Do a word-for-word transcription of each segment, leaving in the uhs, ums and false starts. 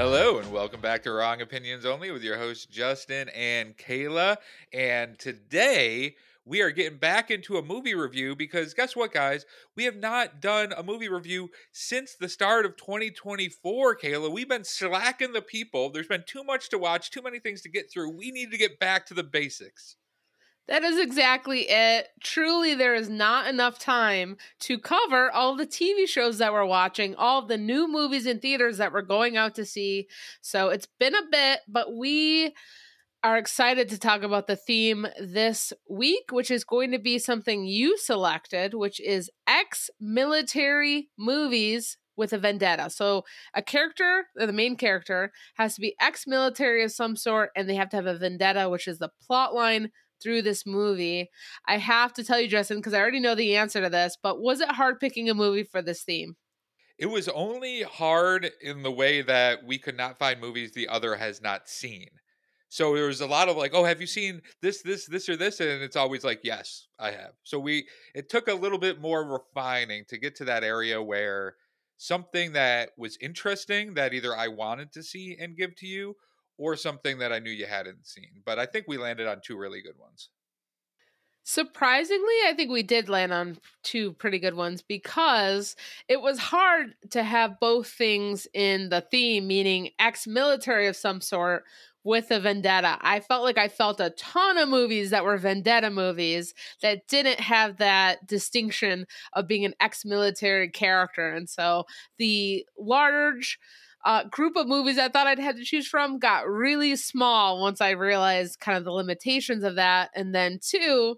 Hello and welcome back to Wrong Opinions Only with your hosts Justin and Kayla. And today we are getting back into a movie review because guess what, guys? We have not done a movie review since the start of twenty twenty-four, Kayla. We've been slacking the people. There's been too much to watch, too many things to get through. We need to get back to the basics. That is exactly it. Truly, there is not enough time to cover all the T V shows that we're watching, all of the new movies in theaters that we're going out to see. So it's been a bit, but we are excited to talk about the theme this week, which is going to be something you selected, which is ex-military movies with a vendetta. So a character, the main character, has to be ex-military of some sort, and they have to have a vendetta, which is the plot line through this movie. I have to tell you, Justin, because I already know the answer to this, but was it hard picking a movie for this theme? It was only hard in the way that we could not find movies the other has not seen. So there was a lot of like, oh, have you seen this, this, this, or this? And it's always like, yes, I have. So we, it took a little bit more refining to get to that area where something that was interesting that either I wanted to see and give to you, or something that I knew you hadn't seen. But I think we landed on two really good ones. Surprisingly, I think we did land on two pretty good ones because it was hard to have both things in the theme, meaning ex-military of some sort with a vendetta. I felt like I felt a ton of movies that were vendetta movies that didn't have that distinction of being an ex-military character. And so the large uh, group of movies I thought I'd had to choose from got really small once I realized kind of the limitations of that. And then two,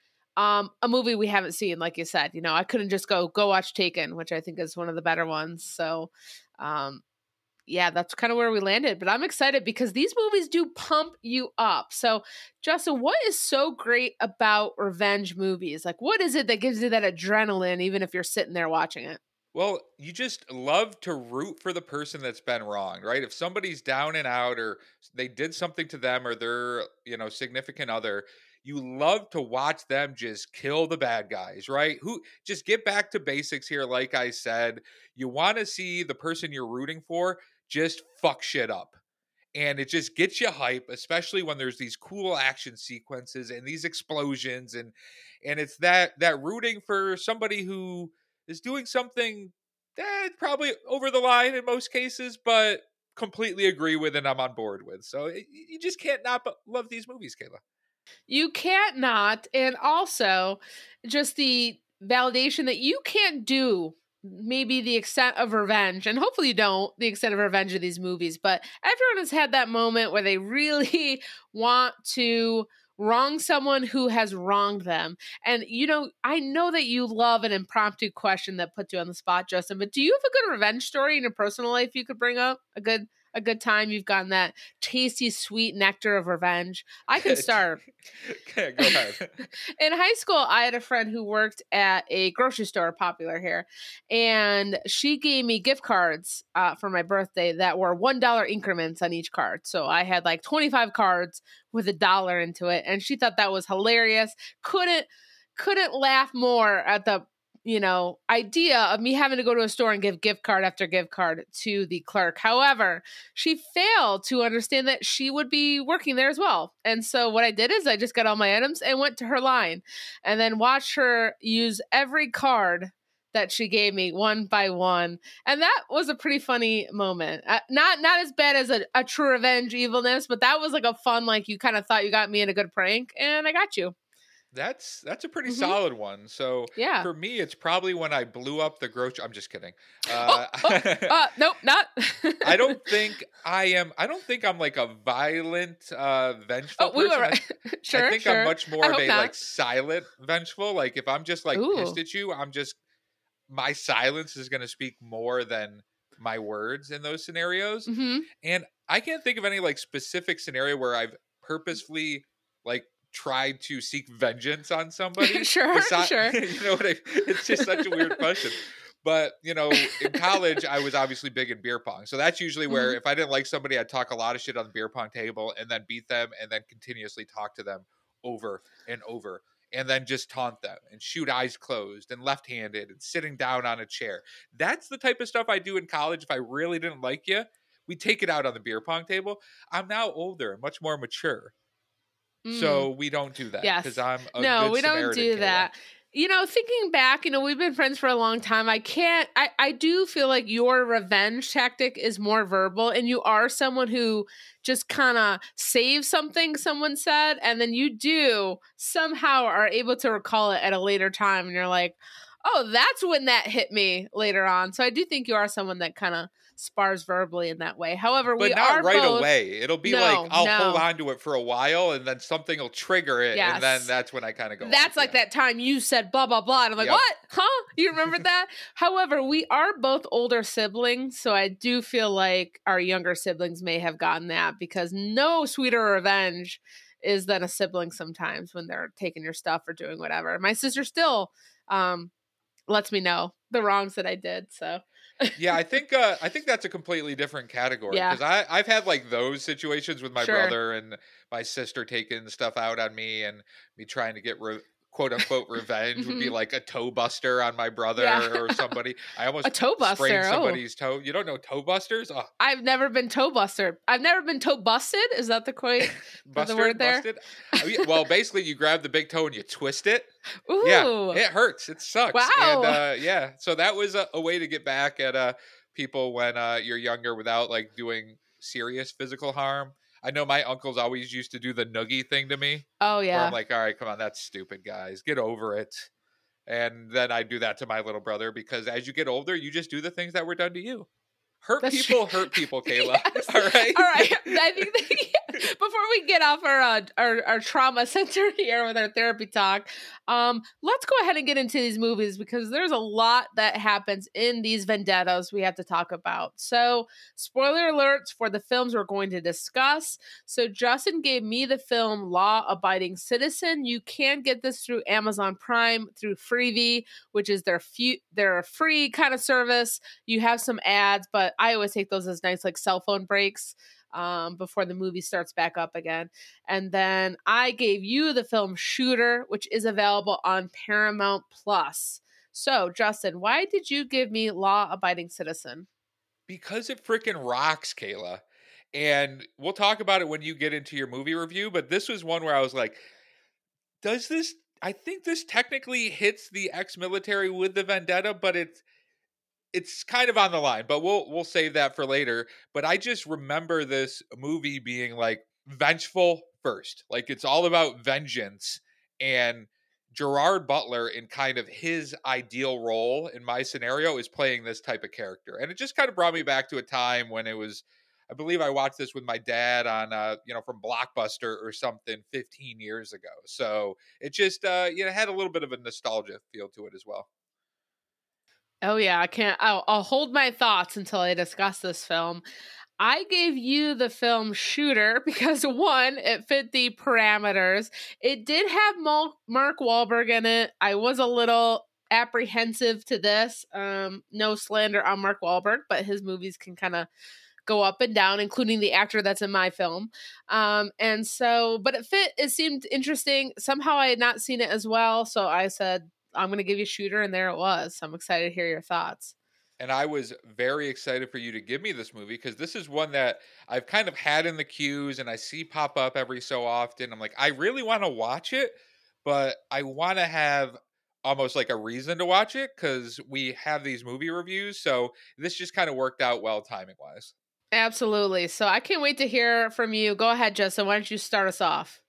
Um, a movie we haven't seen, like you said, you know, I couldn't just go go watch Taken, which I think is one of the better ones. So, um, yeah, that's kind of where we landed. But I'm excited because these movies do pump you up. So, Justin, what is so great about revenge movies? Like, what is it that gives you that adrenaline, even if you're sitting there watching it? Well, you just love to root for the person that's been wrong, right? If somebody's down and out or they did something to them or their, you know, significant other, you love to watch them just kill the bad guys, right? Who just get back to basics here like I said. You want to see the person you're rooting for just fuck shit up. And it just gets you hype, especially when there's these cool action sequences and these explosions and and it's that that rooting for somebody who is doing something that probably over the line in most cases, but completely agree with and I'm on board with. So it, you just can't not but love these movies, Kayla. You can't not. And also, just the validation that you can't do maybe the extent of revenge, and hopefully you don't, the extent of revenge of these movies, but everyone has had that moment where they really want to wrong someone who has wronged them. And, you know, I know that you love an impromptu question that puts you on the spot, Justin, but do you have a good revenge story in your personal life you could bring up? A good a good time you've gotten that tasty, sweet nectar of revenge? I can start. Okay, go ahead. In high school, I had a friend who worked at a grocery store popular here, and she gave me gift cards uh, for my birthday that were one dollar increments on each card. So I had like twenty-five cards with a dollar into it, and she thought that was hilarious. Couldn't couldn't laugh more at the you know, idea of me having to go to a store and give gift card after gift card to the clerk. However, she failed to understand that she would be working there as well. And so what I did is I just got all my items and went to her line and then watched her use every card that she gave me one by one. And that was a pretty funny moment. Uh, not not as bad as a, a true revenge evilness, but that was like a fun, like you kind of thought you got me in a good prank and I got you. That's that's a pretty Mhm. solid one. So Yeah. for me, it's probably when I blew up the grocery. I'm just kidding. Oh, Uh, oh, uh, nope, not. I don't think I am. I don't think I'm like a violent, uh, vengeful Oh, we person. were I, right. Sure, I think sure. I'm much I more of hope a not. like silent vengeful. Like if I'm just like pissed Ooh. at you, I'm just my silence is going to speak more than my words in those scenarios. Mm-hmm. And I can't think of any like specific scenario where I've purposefully like tried to seek vengeance on somebody. Sure, Besides, sure. you know what I? It's just such a weird question. But you know, in college, I was obviously big in beer pong, so that's usually where Mhm. if I didn't like somebody, I'd talk a lot of shit on the beer pong table, and then beat them, and then continuously talk to them over and over, and then just taunt them and shoot eyes closed and left-handed and sitting down on a chair. That's the type of stuff I do in college. If I really didn't like you, we take it out on the beer pong table. I'm now older and much more mature. Mm. So we don't do that because Yes. I'm a No, good we don't Samaritan, do Kayla. that. You know, thinking back, you know, we've been friends for a long time. I can't, I, I do feel like your revenge tactic is more verbal, and you are someone who just kind of saves something someone said, and then you do somehow are able to recall it at a later time. And you're like, oh, that's when that hit me later on. So I do think you are someone that kind of spars verbally in that way. However, we But not are right both, away. It'll be like no, I'll hold no. on to it for a while and then something will trigger it and then Yes. that's when I kind of go off. That's like Yeah. that time you said blah blah blah, and I'm like, Yep. what? Huh? You remember that? However, we are both older siblings, so I do feel like our younger siblings may have gotten that, because no sweeter revenge is than a sibling sometimes when they're taking your stuff or doing whatever. My sister still um lets me know the wrongs that I did. So Yeah, I think uh, I think that's a completely different category yeah, because I I've had like those situations with my sure. brother and my sister taking stuff out on me and me trying to get re- quote unquote revenge would be Hmm. like a toe buster on my Yeah. brother or somebody. I A almost toe sprained buster. Oh. somebody's toe. You don't know toe busters? Oh, I've never been toe buster. I've never been toe busted. Is that the quite the, the word Busted, there? busted. Oh, yeah, well, basically, you grab the big toe and you twist it. Yeah, Ooh. it hurts. It sucks. And Wow. uh, yeah, so that was a, a way to get back at uh, people when uh, you're younger without like doing serious physical harm. I know my uncles always used to do the noogie thing to me, Oh where I'm yeah. like, all right, come on, that's stupid, guys. Get over it. And then I do that to my little brother because as you get older, you just do the things that were done to you. Hurt That's true. people, hurt people, Kayla. Yes. All right. All right. I think that, yeah. Before we get off our, uh, our our trauma center here with our therapy talk, um, let's go ahead and get into these movies, because there's a lot that happens in these vendettas we have to talk about. So, spoiler alerts for the films we're going to discuss. So, Justin gave me the film Law Abiding Citizen. You can get this through Amazon Prime through Freevee, which is their few, their free kind of service. You have some ads, but I always take those as nice like cell phone breaks um, before the movie starts back up again. And then I gave you the film Shooter, which is available on Paramount Plus. So, Justin, why did you give me Law Abiding Citizen? Because it freaking rocks, Kayla. And we'll talk about it when you get into your movie review, but this was one where I was like, does this I think this technically hits the ex-military with the vendetta, but it's it's kind of on the line, but we'll we'll save that for later. But I just remember this movie being like vengeful first. Like it's all about vengeance and Gerard Butler in kind of his ideal role in my scenario is playing this type of character. And it just kind of brought me back to a time when it was I believe I watched this with my dad on uh, you know, from Blockbuster or something fifteen years ago. So it just uh, you know, had a little bit of a nostalgia feel to it as well. Oh yeah, I can't. I'll, I'll hold my thoughts until I discuss this film. I gave you the film Shooter because one, it fit the parameters. It did have Mal- Mark Wahlberg in it. I was a little apprehensive to this. Um, no slander on Mark Wahlberg, but his movies can kind of go up and down, including the actor that's in my film. Um, and so, but it fit. It seemed interesting. Somehow I had not seen it as well, so I said I'm going to give you Shooter, and there it was. So I'm excited to hear your thoughts. And I was very excited for you to give me this movie because this is one that I've kind of had in the queues and I see pop up every so often. I'm like, I really want to watch it, but I want to have almost like a reason to watch it because we have these movie reviews. So this just kind of worked out well timing wise. Absolutely. So I can't wait to hear from you. Go ahead, Justin. Why don't you start us off?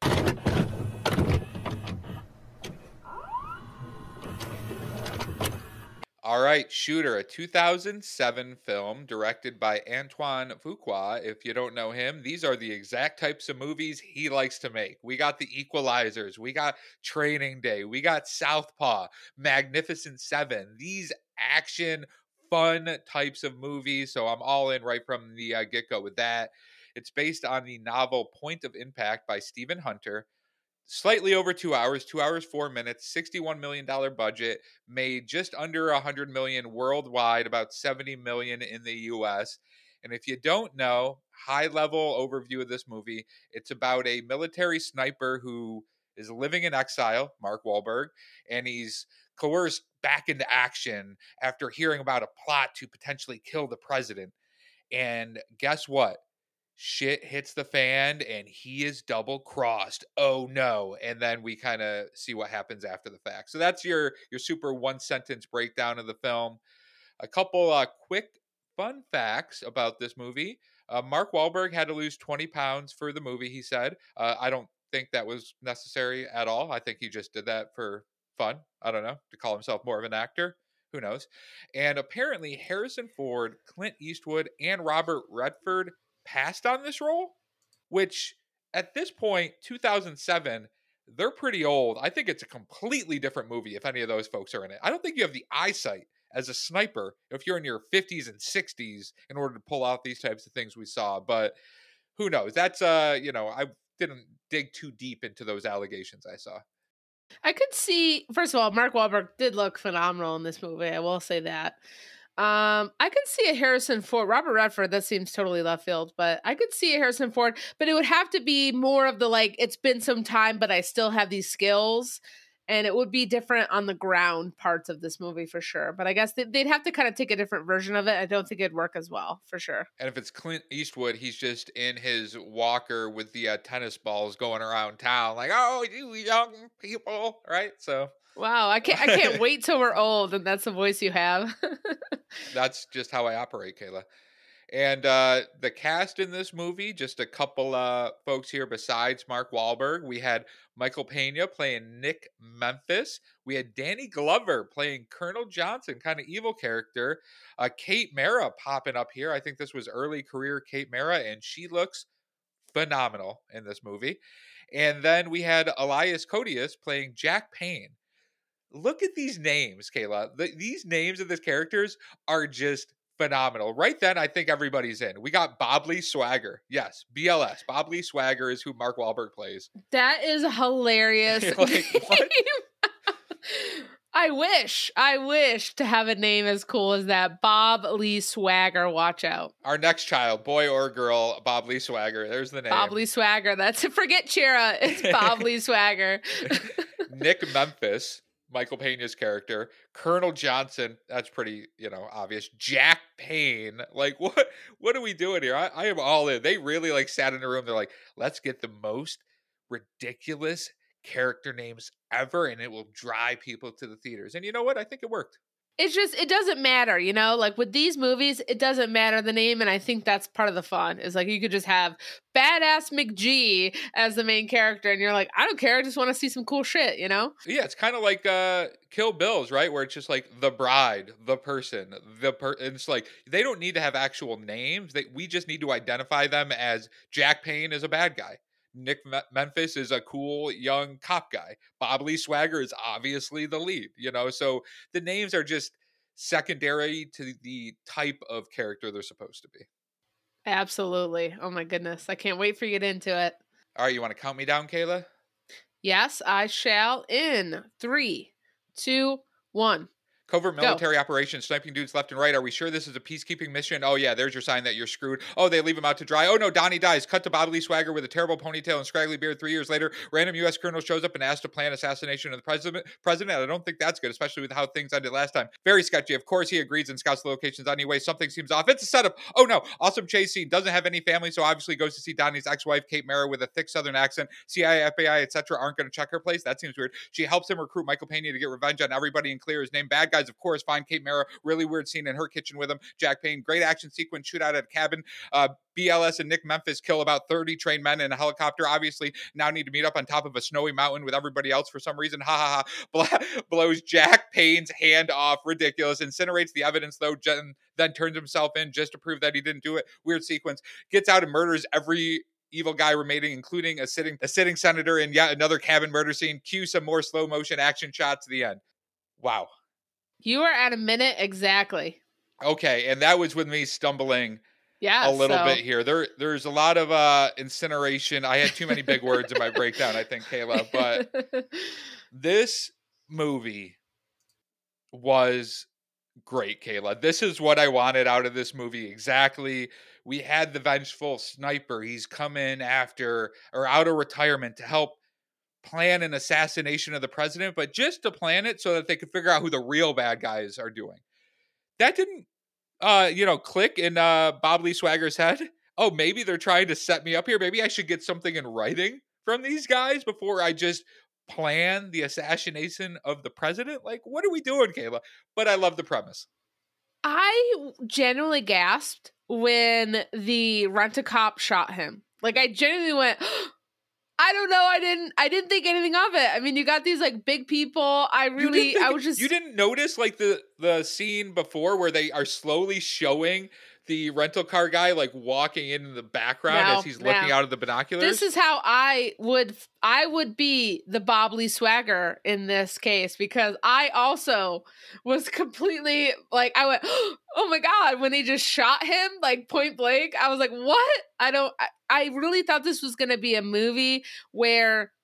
All right, Shooter, a two thousand seven film directed by Antoine Fuqua. If you don't know him, these are the exact types of movies he likes to make. We got The Equalizers, we got Training Day, we got Southpaw, Magnificent Seven. These action, fun types of movies. So I'm all in right from the uh, get go with that. It's based on the novel Point of Impact by Stephen Hunter. Slightly over two hours, two hours, four minutes, sixty-one million dollars budget, made just under one hundred million dollars worldwide, about seventy million dollars in the U S. And if you don't know, high level overview of this movie, it's about a military sniper who is living in exile, Mark Wahlberg, and he's coerced back into action after hearing about a plot to potentially kill the president. And guess what? Shit hits the fan and he is double crossed. Oh no. And then we kind of see what happens after the fact. So that's your your super one sentence breakdown of the film. A couple uh, quick fun facts about this movie. Uh, Mark Wahlberg had to lose twenty pounds for the movie, he said. Uh, I don't think that was necessary at all. I think he just did that for fun. I don't know, to call himself more of an actor. Who knows? And apparently, Harrison Ford, Clint Eastwood, and Robert Redford passed on this role, which at this point, two thousand seven, they're pretty old. I think it's a completely different movie if any of those folks are in it. I don't think you have the eyesight as a sniper if you're in your fifties and sixties in order to pull out these types of things we saw. But who knows? That's, uh, you know, I didn't dig too deep into those allegations I saw. I could see, first of all, Mark Wahlberg did look phenomenal in this movie. I will say that. Um, I could see a Harrison Ford, Robert Redford, that seems totally left field, but I could see a Harrison Ford, but it would have to be more of the like, it's been some time, but I still have these skills. And it would be different on the ground parts of this movie for sure. But I guess they'd have to kind of take a different version of it. I don't think it'd work as well, for sure. And if it's Clint Eastwood, he's just in his walker with the uh, tennis balls going around town, like, oh, you young people, right? So, wow, I can't, I can't wait till we're old, and that's the voice you have. That's just how I operate, Kayla. And uh, the cast in this movie, just a couple uh, folks here besides Mark Wahlberg. We had Michael Pena playing Nick Memphis. We had Danny Glover playing Colonel Johnson, kind of evil character. Uh, Kate Mara popping up here. I think this was early career Kate Mara, and she looks phenomenal in this movie. And then we had Elias Koteas playing Jack Payne. Look at these names, Kayla. The, these names of these characters are just phenomenal. Right then, I think everybody's in. We got Bob Lee Swagger. Yes, B L S. Bob Lee Swagger is who Mark Wahlberg plays. That is hilarious. Like, what? I wish, I wish to have a name as cool as that. Bob Lee Swagger. Watch out. Our next child, boy or girl, Bob Lee Swagger. There's the name. Bob Lee Swagger. That's it. Forget Chira. It's Bob Lee Swagger. Nick Memphis, Michael Pena's character. Colonel Johnson, that's pretty, you know, obvious. Jack Payne, like what what are we doing here? I, I am all in. They really like sat in a room. They're like, let's get the most ridiculous character names ever, and it will drive people to the theaters. And you know what? I think it worked. It's just, it doesn't matter, you know, like with these movies, it doesn't matter the name. And I think that's part of the fun is like, you could just have Badass McGee as the main character. And you're like, I don't care. I just want to see some cool shit, you know? Yeah. It's kind of like uh, Kill Bills, right? Where it's just like the bride, the person, the per, and it's like, they don't need to have actual names. They, we just need to identify them as Jack Payne is a bad guy. Nick Memphis is a cool young cop guy. Bob Lee Swagger is obviously the lead, you know? So the names are just secondary to the type of character they're supposed to be. Absolutely. Oh my goodness. I can't wait for you to get into it. All right. You want to count me down, Kayla? Yes, I shall. In three, two, one. Covert military operations, sniping dudes left and right. Are we sure this is a peacekeeping mission? Oh, yeah, there's your sign that you're screwed. Oh, they leave him out to dry. Oh, no, Donnie dies. Cut to Bob Lee Swagger with a terrible ponytail and scraggly beard. Three years later, random U S colonel shows up and asks to plan assassination of the president. President, I don't think that's good, especially with how things ended last time. Very sketchy. Of course, he agrees and scouts the locations anyway. Something seems off. It's a setup. Oh, no. Awesome chase scene. Doesn't have any family, so obviously goes to see Donnie's ex-wife, Kate Mara, with a thick southern accent. C I A, F B I, et cetera aren't going to check her place. That seems weird. She helps him recruit Michael Pena to get revenge on everybody and clear his name. Bad guys, of course, find Kate Mara, really weird scene in her kitchen with him. Jack Payne, great action sequence, shootout at a cabin. Uh, B L S and Nick Memphis kill about thirty trained men in a helicopter. Obviously, now need to meet up on top of a snowy mountain with everybody else for some reason. Ha ha ha. Blows Jack Payne's hand off. Ridiculous. Incinerates the evidence, though, then turns himself in just to prove that he didn't do it. Weird sequence. Gets out and murders every evil guy remaining, including a sitting a sitting senator in yet another cabin murder scene. Cue some more slow motion action shots to the end. Wow. You are at a minute exactly. Okay, and that was with me stumbling yeah, a little so. bit here. There, there's a lot of uh, incineration. I had too many big words in my breakdown, I think, Kayla. But this movie was great, Kayla. This is what I wanted out of this movie exactly. We had the vengeful sniper. He's come in after or out of retirement to help plan an assassination of the president, but just to plan it so that they could figure out who the real bad guys are doing. That didn't uh, you know, click in uh, Bob Lee Swagger's head? Oh, maybe they're trying to set me up here. Maybe I should get something in writing from these guys before I just plan the assassination of the president. Like, what are we doing, Kayla? But I love the premise. I genuinely gasped when the rent-a-cop shot him. Like, I genuinely went, I don't know. I didn't. I didn't think anything of it. I mean, you got these like big people. I really. Think, I was just. You didn't notice like the the scene before where they are slowly showing the rental car guy like walking in the background no, as he's looking no. out of the binoculars. This is how I would. I would be the Bob Lee Swagger in this case, because I also was completely like, I went, oh my God, when they just shot him like point blank. I was like, what? I don't. I, I really thought this was going to be a movie where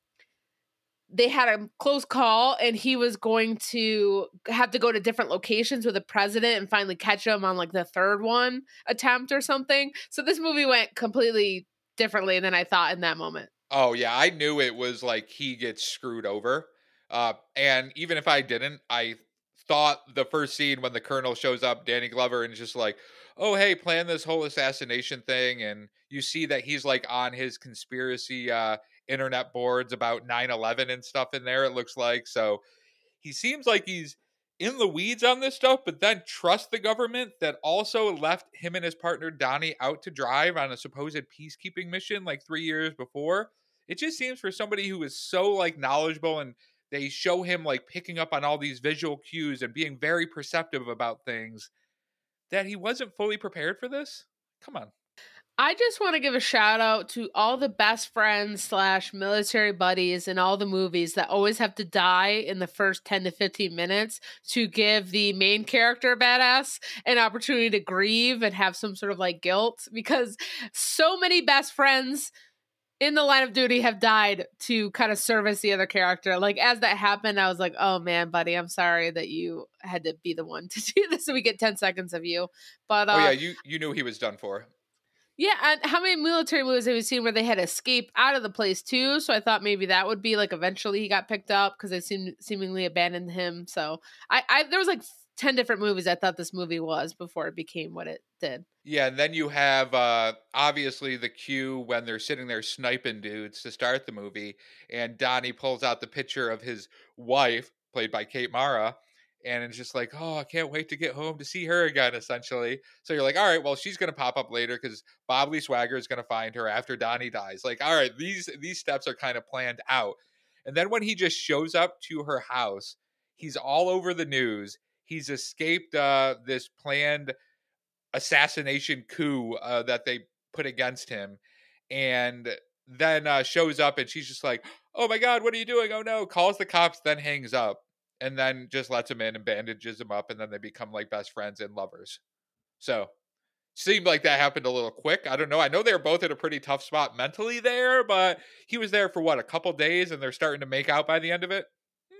they had a close call and he was going to have to go to different locations with the president and finally catch him on like the third one attempt or something. So this movie went completely differently than I thought in that moment. Oh yeah, I knew it was like he gets screwed over. Uh, and even if I didn't, I thought the first scene when the colonel shows up, Danny Glover, and is just like, oh, hey, plan this whole assassination thing. And you see that he's like on his conspiracy uh, internet boards about nine eleven and stuff in there, it looks like. So he seems like he's in the weeds on this stuff, but then trust the government that also left him and his partner Donnie out to drive on a supposed peacekeeping mission like three years before. It just seems for somebody who is so like knowledgeable, and they show him like picking up on all these visual cues and being very perceptive about things, that he wasn't fully prepared for this. Come on. I just want to give a shout out to all the best friends slash military buddies in all the movies that always have to die in the first ten to fifteen minutes to give the main character badass an opportunity to grieve and have some sort of like guilt, because so many best friends in the line of duty have died to kind of service the other character. Like, as that happened, I was like, oh man, buddy, I'm sorry that you had to be the one to do this so we get ten seconds of you. But uh, oh yeah, you, you knew he was done for. Yeah, and how many military movies have we seen where they had to escape out of the place too? So I thought maybe that would be like eventually he got picked up because they seemed seemingly abandoned him. So I, I there was like ten different movies I thought this movie was before it became what it did. Yeah, and then you have uh, obviously the cue when they're sitting there sniping dudes to start the movie, and Donnie pulls out the picture of his wife, played by Kate Mara, and it's just like, oh, I can't wait to get home to see her again, essentially. So you're like, all right, well, she's going to pop up later because Bob Lee Swagger is going to find her after Donnie dies. Like, all right, these these steps are kind of planned out. And then when he just shows up to her house, he's all over the news. He's escaped uh, this planned assassination coup uh, that they put against him. And then uh, shows up and she's just like, oh my God, what are you doing? Oh no, calls the cops, then hangs up. And then just lets him in and bandages him up, and then they become like best friends and lovers. So seemed like that happened a little quick. I don't know. I know they were both at a pretty tough spot mentally there, but he was there for what, a couple days, and they're starting to make out by the end of it.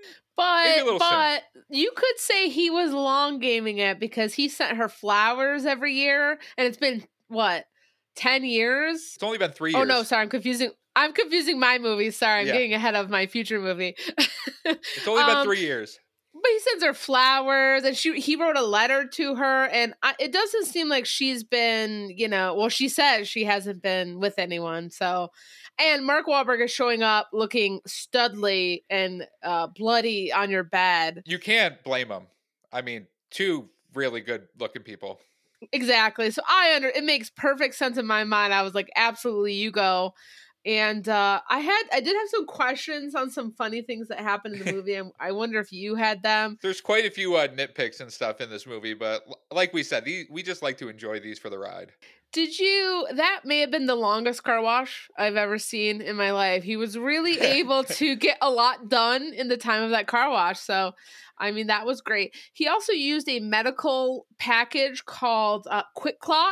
But but soon. You could say he was long gaming it because he sent her flowers every year, and it's been what, ten years? It's only been three years. Oh no, sorry, I'm confusing. I'm confusing my movie. Sorry, I'm yeah. getting ahead of my future movie. It's only been um, three years. But he sends her flowers, and she he wrote a letter to her, and I, it doesn't seem like she's been, you know, well, she says she hasn't been with anyone. So, and Mark Wahlberg is showing up looking studly and uh, bloody on your bed. You can't blame him. I mean, two really good looking people. Exactly. So I under it makes perfect sense in my mind. I was like, absolutely, you go. And uh, I had, I did have some questions on some funny things that happened in the movie. And I wonder if you had them. There's quite a few uh, nitpicks and stuff in this movie, but like we said, these, we just like to enjoy these for the ride. Did you, that may have been the longest car wash I've ever seen in my life. He was really able to get a lot done in the time of that car wash. So, I mean, that was great. He also used a medical package called uh, Quick Clot.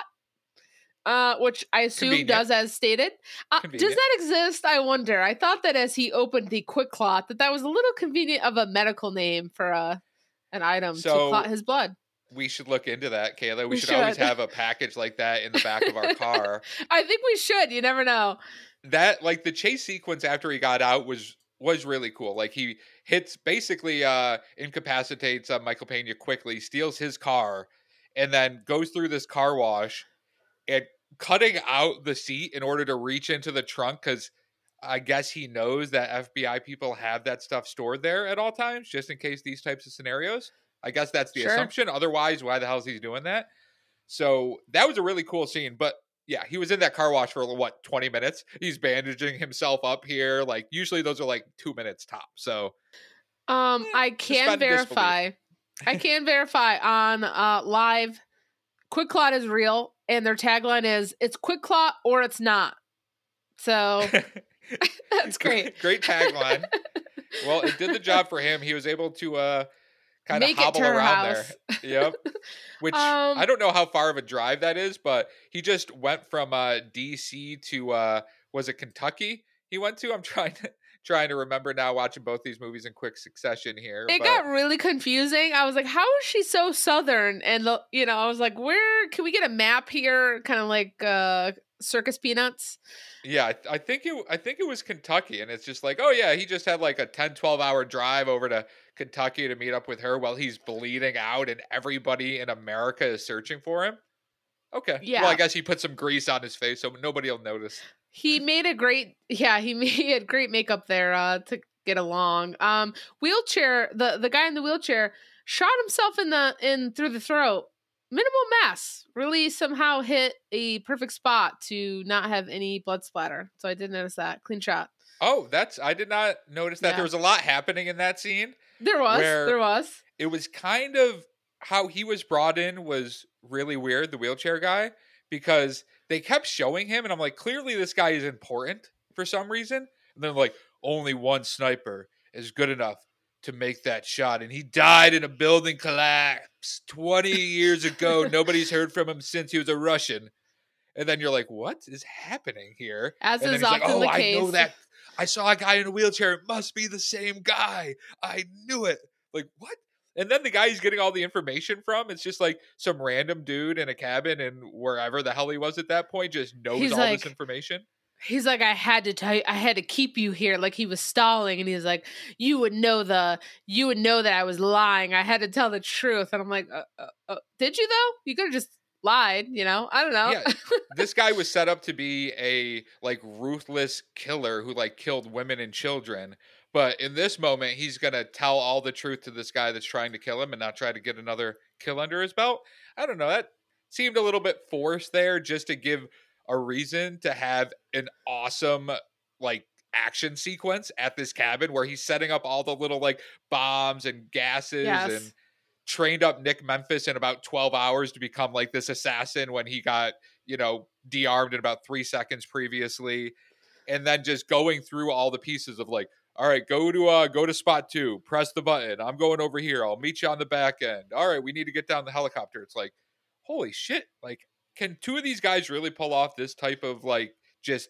Uh, which I assume Convenient. does as stated. Uh, does that exist? I wonder. I thought that as he opened the Quick Clot, that that was a little convenient of a medical name for a, an item so to clot his blood. We should look into that, Kayla. We, we should, should always have a package like that in the back of our car. I think we should. You never know. That, like, the chase sequence after he got out was was really cool. Like, he hits, basically uh, incapacitates uh, Michael Pena quickly, steals his car, and then goes through this car wash and cutting out the seat in order to reach into the trunk because I guess he knows that F B I people have that stuff stored there at all times, just in case these types of scenarios. I guess that's the Sure. assumption. Otherwise, why the hell is he doing that? So that was a really cool scene. But yeah, he was in that car wash for what, twenty minutes? He's bandaging himself up here. Like usually those are like two minutes top. So um, eh, I can suspend verify. I can verify on uh, live. Quick Clot is real, and their tagline is "It's Quick Clot or it's not." So that's great. Great tagline. Well, it did the job for him. He was able to uh, kind of Make it hobble to her around house. there. Yep. Which Um, I don't know how far of a drive that is, but he just went from uh, D C to uh, was it Kentucky? He went to. I'm trying to trying to remember now. Watching both these movies in quick succession here. It but got really confusing. I was like, how is she so southern? And, the, you know, I was like, where can we get a map here? Kind of like uh, Circus Peanuts. Yeah, I, th- I think it. I think it was Kentucky, and it's just like, oh yeah, he just had like a ten, twelve hour drive over to Kentucky to meet up with her while he's bleeding out, and everybody in America is searching for him. Okay, Yeah. well, I guess he put some grease on his face, so nobody will notice. He made a great, yeah, he made great makeup there uh, to get along. Um, wheelchair, the the guy in the wheelchair shot himself in the in through the throat. Minimal mess. Really somehow hit a perfect spot to not have any blood splatter. So I did notice that. Clean shot. Oh, that's I did not notice that. Yeah. There was a lot happening in that scene. There was. where There was. It was kind of how he was brought in was really weird, the wheelchair guy, because they kept showing him, and I'm like, clearly this guy is important for some reason. And then like, only one sniper is good enough to make that shot, and he died in a building collapse twenty years ago. Nobody's heard from him since. He was a Russian. And then you're like, what is happening here? As and then is he's like, often oh, the I case. know that. I saw a guy in a wheelchair. It must be the same guy. I knew it. Like, what? And then the guy he's getting all the information from, it's just like some random dude in a cabin and wherever the hell he was at that point just knows He's all like- this information. He's like, I had to tell you, I had to keep you here. Like he was stalling, and he's like, you would know the, you would know that I was lying. I had to tell the truth, and I'm like, uh, uh, uh, did you though? You could have just lied, you know? I don't know. Yeah, this guy was set up to be a like ruthless killer who like killed women and children. But in this moment, he's gonna tell all the truth to this guy that's trying to kill him and not try to get another kill under his belt. I don't know. That seemed a little bit forced there, just to give a reason to have an awesome like action sequence at this cabin where he's setting up all the little like bombs and gases Yes. and trained up Nick Memphis in about twelve hours to become like this assassin when he got, you know, de-armed in about three seconds previously. And then just going through all the pieces of like, all right, go to uh go to spot two, press the button. I'm going over here. I'll meet you on the back end. All right, we need to get down the helicopter. It's like, holy shit. Like, can two of these guys really pull off this type of like just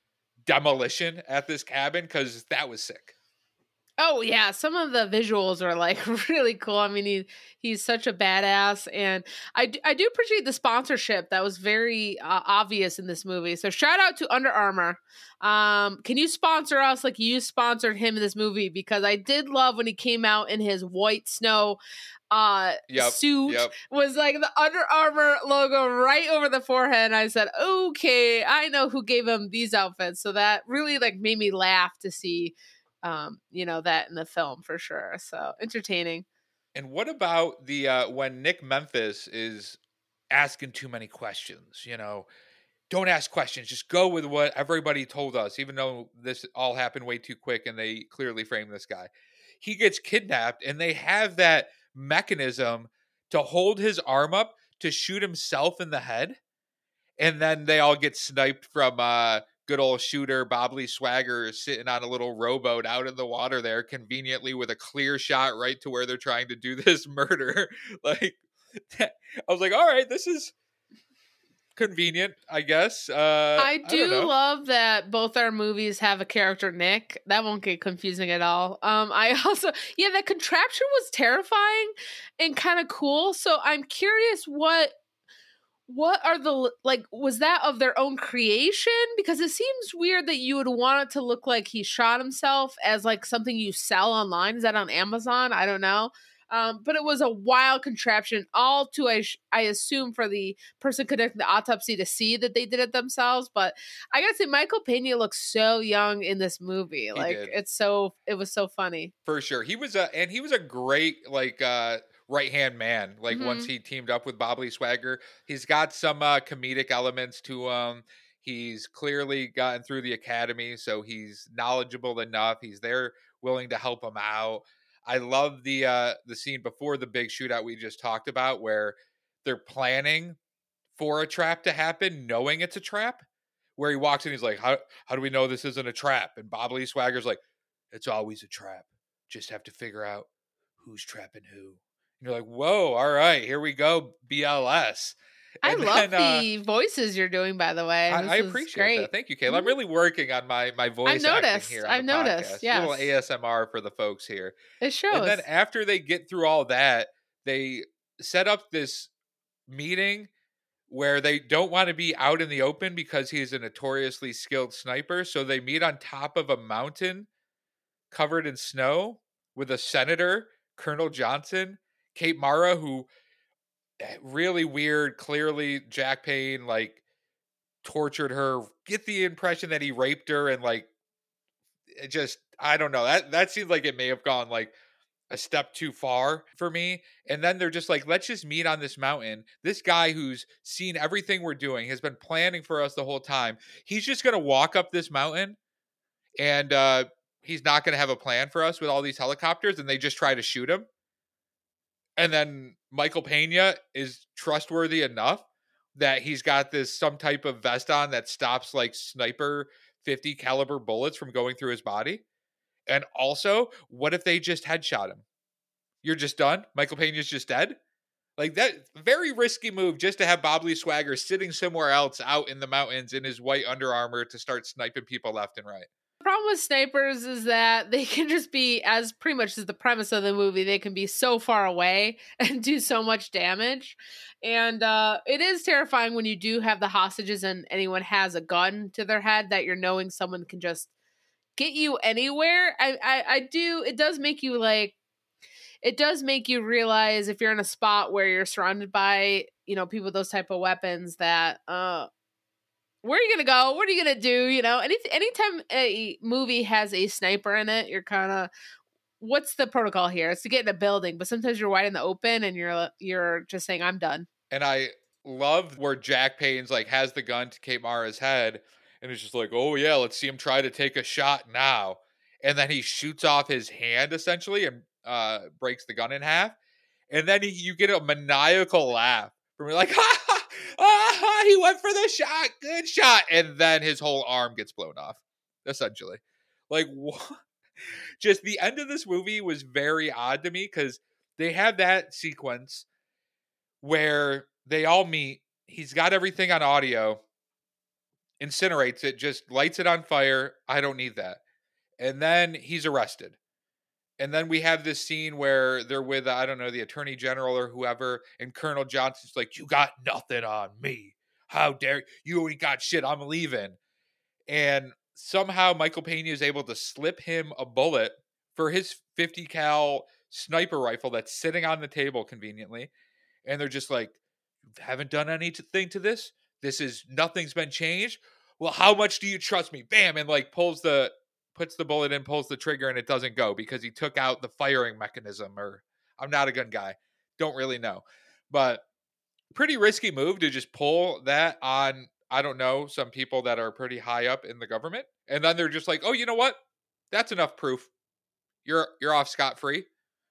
demolition at this cabin? Because that was sick. Oh yeah, some of the visuals are like really cool. I mean, he he's such a badass, and I do, I do appreciate the sponsorship that was very uh, obvious in this movie. So shout out to Under Armour. Um, can you sponsor us like you sponsored him in this movie? Because I did love when he came out in his white snow uh Yep, suit, yep. was like the Under Armour logo right over the forehead. And I said, okay, I know who gave him these outfits. So that really like made me laugh to see. Um, you know, that in the film for sure. So entertaining. And what about the uh when Nick Memphis is asking too many questions, you know, don't ask questions, just go with what everybody told us, even though this all happened way too quick and they clearly framed this guy. He gets kidnapped and they have that mechanism to hold his arm up to shoot himself in the head. And then they all get sniped from uh good old shooter Bobley Swagger sitting on a little rowboat out in the water there, conveniently with a clear shot right to where they're trying to do this murder. Like, I was like, all right, this is convenient, I guess. Uh, I I do don't know. love that both our movies have a character Nick. That won't get confusing at all. Um, I also, yeah, that contraption was terrifying and kind of cool. So I'm curious what what are the like was that of their own creation? Because it seems weird that you would want it to look like he shot himself as like something you sell online. Is that on Amazon? I don't know. Um, but it was a wild contraption, all to, I, sh- I assume, for the person conducting the autopsy to see that they did it themselves. But I gotta say, Michael Pena looks so young in this movie. He Like, did. it's so, it was so funny. For sure. He was a, and he was a great, like, uh, right hand man. Like, once Mhm. he teamed up with Bob Lee Swagger, he's got some uh, comedic elements to him. He's clearly gotten through the academy, so he's knowledgeable enough. He's there willing to help him out. I love the uh, the scene before the big shootout we just talked about, where they're planning for a trap to happen, knowing it's a trap. Where he walks in, he's like, "How how do we know this isn't a trap?" And Bob Lee Swagger's like, "It's always a trap. Just have to figure out who's trapping who." And you're like, "Whoa, all right, here we go, B L S." I And love then uh, the voices you're doing, by the way. I, This I is appreciate great. that. Thank you, Kayla. Mhm. I'm really working on my my voice I've acting noticed. here on I've the noticed. podcast. A little Yes. A S M R for the folks here. It And then shows. after they get through all that, they set up this meeting where they don't want to be out in the open because he's a notoriously skilled sniper. So they meet on top of a mountain covered in snow with a senator, Colonel Johnson, Kate Mara, who eh, really weird, clearly Jack Payne like tortured her, get the impression that he raped her, and like it just I don't know. That that seems like it may have gone like a step too far for me. And then they're just like, let's just meet on this mountain. This guy who's seen everything we're doing has been planning for us the whole time. He's just going to walk up this mountain and uh, he's not going to have a plan for us with all these helicopters. And they just try to shoot him. And then Michael Pena is trustworthy enough that he's got this some type of vest on that stops like sniper fifty caliber bullets from going through his body. And also, what if they just headshot him? You're just done? Michael Pena's just dead? Like that very risky move just to have Bob Lee Swagger sitting somewhere else out in the mountains in his white Under Armour to start sniping people left and right. The problem with snipers is that they can just be, as pretty much is the premise of the movie, they can be so far away and do so much damage. And uh, it is terrifying when you do have the hostages and anyone has a gun to their head that you're knowing someone can just get you anywhere. I, I, I do, it does make you like, it does make you realize if you're in a spot where you're surrounded by, you know, people with those type of weapons that, uh, where are you gonna go? What are you gonna do? You know, any anytime a movie has a sniper in it, you're kind of, what's the protocol here? It's to get in a building, but sometimes you're wide in the open and you're you're just saying, I'm done. And I love where Jack Payne's like has the gun to Kate Mara's head and it's just like, oh yeah, let's see him try to take a shot now. And then he shoots off his hand essentially and uh, breaks the gun in half. And then he, you get a maniacal laugh from me, like, ha ha, ah, he went for the shot, good shot. And then his whole arm gets blown off, essentially. Like, what? Just the end of this movie was very odd to me because they have that sequence where they all meet. He's got everything on audio, incinerates it, just lights it on fire. I don't need that. And then he's arrested. And then we have this scene where they're with, I don't know, the attorney general or whoever, and Colonel Johnson's like, you got nothing on me. How dare you? Ain't got shit. I'm leaving. And somehow Michael Pena is able to slip him a bullet for his fifty cal sniper rifle that's sitting on the table conveniently. And they're just like, you haven't done anything to this? This is, nothing's been changed? Well, how much do you trust me? Bam! And like pulls the, puts the bullet in, pulls the trigger, and it doesn't go because he took out the firing mechanism. Or I'm not a gun guy. Don't really know. But pretty risky move to just pull that on, I don't know, some people that are pretty high up in the government. And then they're just like, oh, you know what? That's enough proof. You're you're off scot-free.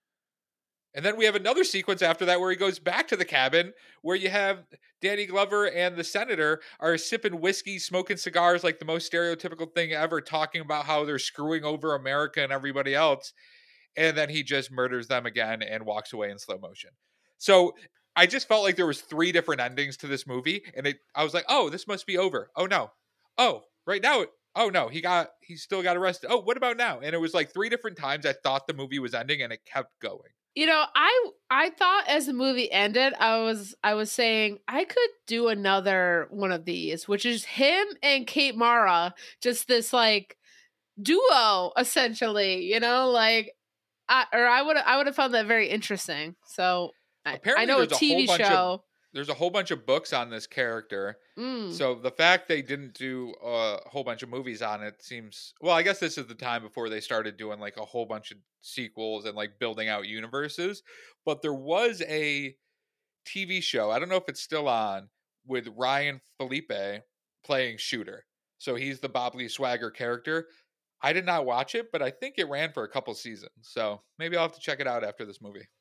And then we have another sequence after that where he goes back to the cabin where you have Danny Glover and the senator are sipping whiskey, smoking cigars like the most stereotypical thing ever, talking about how they're screwing over America and everybody else. And then he just murders them again and walks away in slow motion. So I just felt like there was three different endings to this movie. And it, I was like, oh, this must be over. Oh, no. Oh, right now. Oh, no, he got, he still got arrested. Oh, what about now? And it was like three different times I thought the movie was ending and it kept going. You know, I I thought as the movie ended, I was I was saying I could do another one of these, which is him and Kate Mara, just this like duo essentially, you know, like I, or I would I would have found that very interesting. So I, I Apparently, know a there's a whole T V bunch of show. there's a whole bunch of books on this character. Mm, So the fact they didn't do a whole bunch of movies on it seems, well, I guess this is the time before they started doing like a whole bunch of sequels and like building out universes. But there was a T V show, I don't know if it's still on, with Ryan Felipe playing Shooter. So he's the Bob Lee Swagger character. I did not watch it, but I think it ran for a couple seasons. So maybe I'll have to check it out after this movie.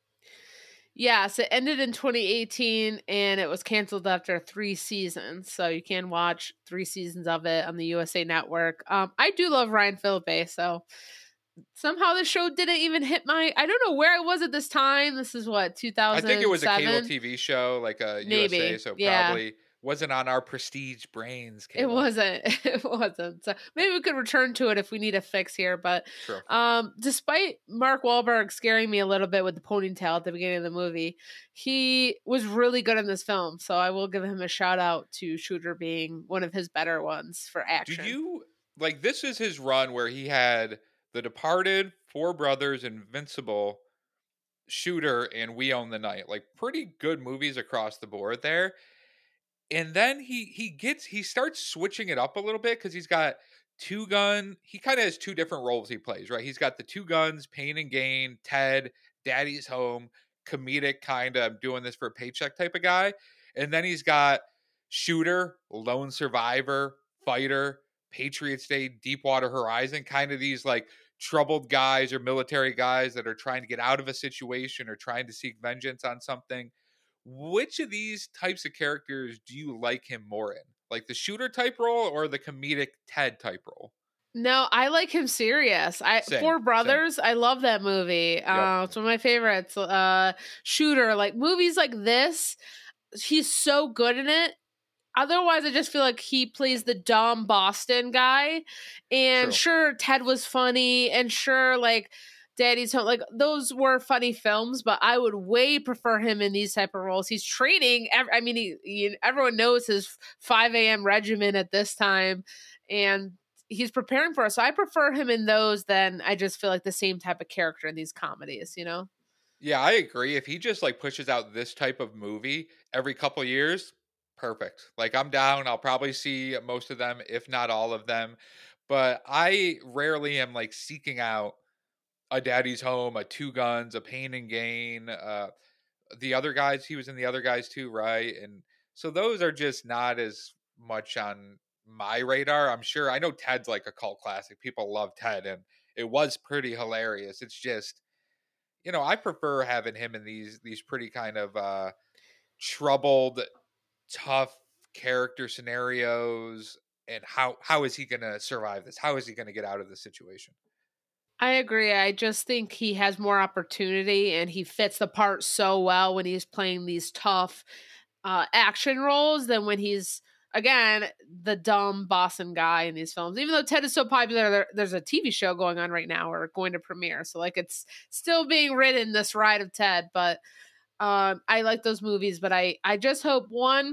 yes, it ended in twenty eighteen and it was canceled after three seasons. So you can watch three seasons of it on the U S A Network. Um, I do love Ryan Phillippe, so somehow the show didn't even hit my. I don't know where I was at this time. This is what two I thousand think it was a cable seven. T V show, like a U S A, Maybe, so yeah. probably wasn't on our prestige brains. It Kayla. wasn't. It wasn't. So maybe we could return to it if we need a fix here. But True. um, despite Mark Wahlberg scaring me a little bit with the ponytail at the beginning of the movie, he was really good in this film. So I will give him a shout out to Shooter being one of his better ones for Do action. you like this is his run where he had The Departed, Four Brothers, Invincible, Shooter, and We Own the Night. Like pretty good movies across the board there. And then he he gets he starts switching it up a little bit because he's got Two Gun. He kind of has two different roles he plays, right? He's got the Two Guns, Pain and Gain, Ted, Daddy's Home, comedic kind of I'm doing this for a paycheck type of guy. And then he's got Shooter, Lone Survivor, Fighter, Patriots Day, Deepwater Horizon, kind of these like troubled guys or military guys that are trying to get out of a situation or trying to seek vengeance on something. Which of these types of characters do you like him more in? Like the Shooter type role or the comedic Ted type role? No, I like him serious. I Same, Four same. Brothers, I love that movie. Uh, it's one of my favorites. Uh, Shooter, like movies like this, he's so good in it. Otherwise, I just feel like he plays the dumb Boston guy. And True. sure, Ted was funny, and sure, like Daddy's Home, like those were funny films. But I would way prefer him in these type of roles. He's training. ev- I mean, he, he, everyone knows his five a.m. regimen at this time, and he's preparing for us. So I prefer him in those than I just feel like the same type of character in these comedies. You know. Yeah, I agree. If he just like pushes out this type of movie every couple years, perfect. Like I'm down. I'll probably see most of them, if not all of them. But I rarely am like seeking out a Daddy's Home, a Two Guns, a Pain and Gain, uh, the other guys. He was in the other guys too, right? And so those are just not as much on my radar. I'm sure I know Ted's like a cult classic. People love Ted, and it was pretty hilarious. It's just, you know, I prefer having him in these these pretty kind of uh troubled, tough character scenarios. And how how is he going to survive this? How is he going to get out of this situation? I agree. I just think he has more opportunity and he fits the part so well when he's playing these tough uh, action roles than when he's, again, the dumb Boston guy in these films. Even though Ted is so popular, there, there's a T V show going on right now or going to premiere. So, like, it's still being written, this ride of Ted. But um, I like those movies. But I, I just hope, one,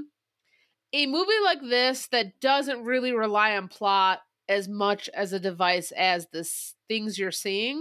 a movie like this that doesn't really rely on plot as much as a device as the s- things you're seeing.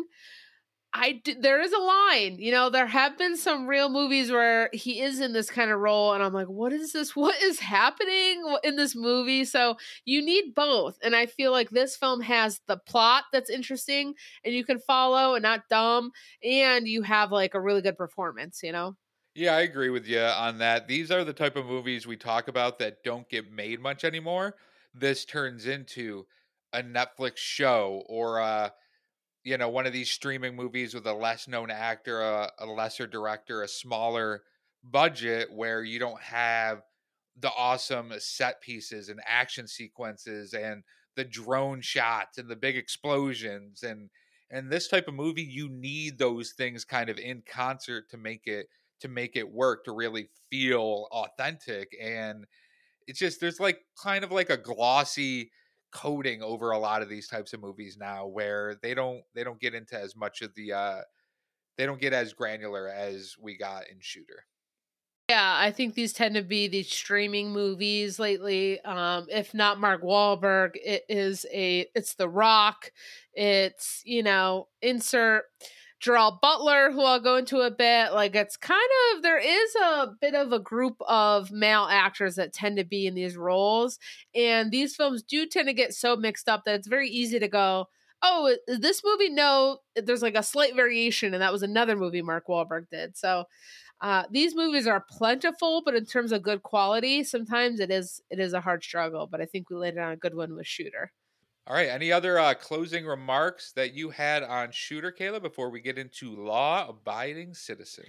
I d- there is a line, you know, there have been some real movies where he is in this kind of role and I'm like, what is this? What is happening w- in this movie? So you need both. And I feel like this film has the plot that's interesting and you can follow and not dumb, and you have like a really good performance, you know? Yeah, I agree with you on that. These are the type of movies we talk about that don't get made much anymore. This turns into a Netflix show or a, you know, one of these streaming movies with a less known actor, a, a lesser director, a smaller budget where you don't have the awesome set pieces and action sequences and the drone shots and the big explosions and and this type of movie, you need those things kind of in concert to make it to make it work, to really feel authentic. And it's just there's like kind of like a glossy coating over a lot of these types of movies now where they don't they don't get into as much of the uh they don't get as granular as we got in Shooter. Yeah, I think these tend to be the streaming movies lately. Um, if not Mark Wahlberg, it is a it's The Rock. It's, you know, insert Gerald Butler, who I'll go into a bit. Like, it's kind of, there is a bit of a group of male actors that tend to be in these roles. And these films do tend to get so mixed up that it's very easy to go, oh, is this movie? No, there's like a slight variation. And that was another movie Mark Wahlberg did. So uh, these movies are plentiful, but in terms of good quality, sometimes it is it is a hard struggle. But I think we landed on a good one with Shooter. All right. Any other uh, closing remarks that you had on Shooter, Kayla, before we get into Law Abiding Citizen?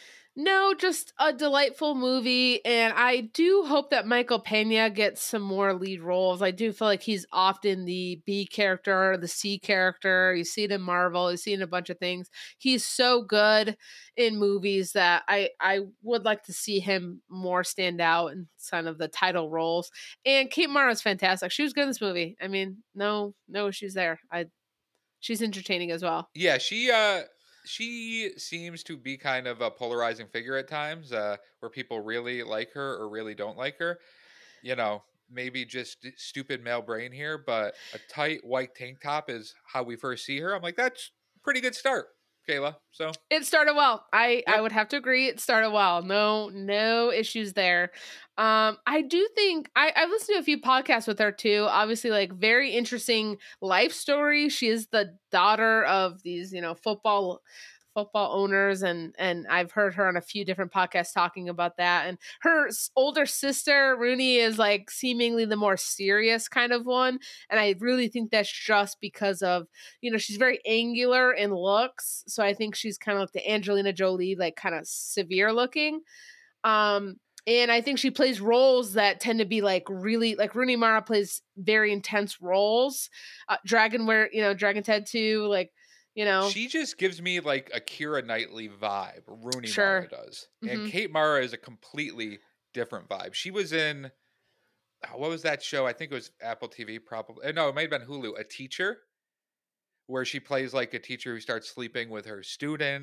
No, just a delightful movie. And I do hope that Michael Pena gets some more lead roles. I do feel like he's often the B character, the C character. You see it in Marvel, you see it in a bunch of things. He's so good in movies that I, I would like to see him more stand out in kind of the title roles. And Kate Mara is fantastic. She was good in this movie. I mean, no, no issues there. I, she's entertaining as well. Yeah, she uh she seems to be kind of a polarizing figure at times, uh, where people really like her or really don't like her. You know, maybe just d- stupid male brain here, but a tight white tank top is how we first see her. I'm like, that's a pretty good start, Kayla. So It started well. I I Yep. would have to agree. It started well. No no issues there. Um, I do think I I've listened to a few podcasts with her too. Obviously, like very interesting life story. She is the daughter of these you know football football owners, and and I've heard her on a few different podcasts talking about that. And her s- older sister Rooney is like seemingly the more serious kind of one, and I really think that's just because of you know, she's very angular in looks. So I think she's kind of like the Angelina Jolie, like kind of severe looking. Um, and I think she plays roles that tend to be like really like Rooney Mara plays very intense roles. Uh, Dragon where, you know, Dragon Ted two, like, you know, she just gives me like a Keira Knightley vibe. Rooney Mara sure. does, and hmm Kate Mara is a completely different vibe. She was in uh, what was that show? I think it was Apple T V, probably. uh, No, it might have been Hulu. A Teacher, where she plays like a teacher who starts sleeping with her student.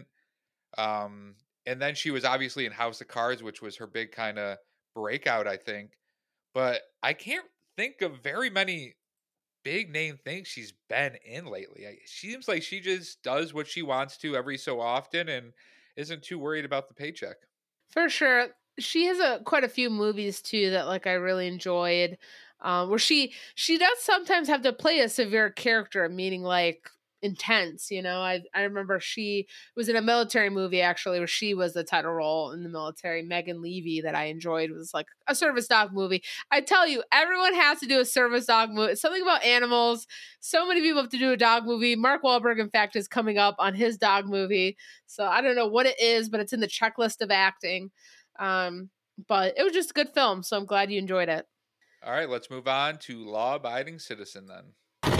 Um, and then she was obviously in House of Cards, which was her big kind of breakout, I think. But I can't think of very many big name things she's been in lately. I- She seems like she just does what she wants to every so often and isn't too worried about the paycheck. For sure. She has a quite a few movies too that like I really enjoyed. Um, where she she does sometimes have to play a severe character, meaning like intense. You know, I I remember she was in a military movie actually where she was the title role in the military. Megan Levy that I enjoyed was like a service dog movie. I tell you, everyone has to do a service dog movie. It's something about animals. So many people have to do a dog movie. Mark Wahlberg, in fact, is coming up on his dog movie. So I don't know what it is, but it's in the checklist of acting. Um, but it was just a good film, so I'm glad you enjoyed it. All right, let's move on to Law Abiding Citizen then.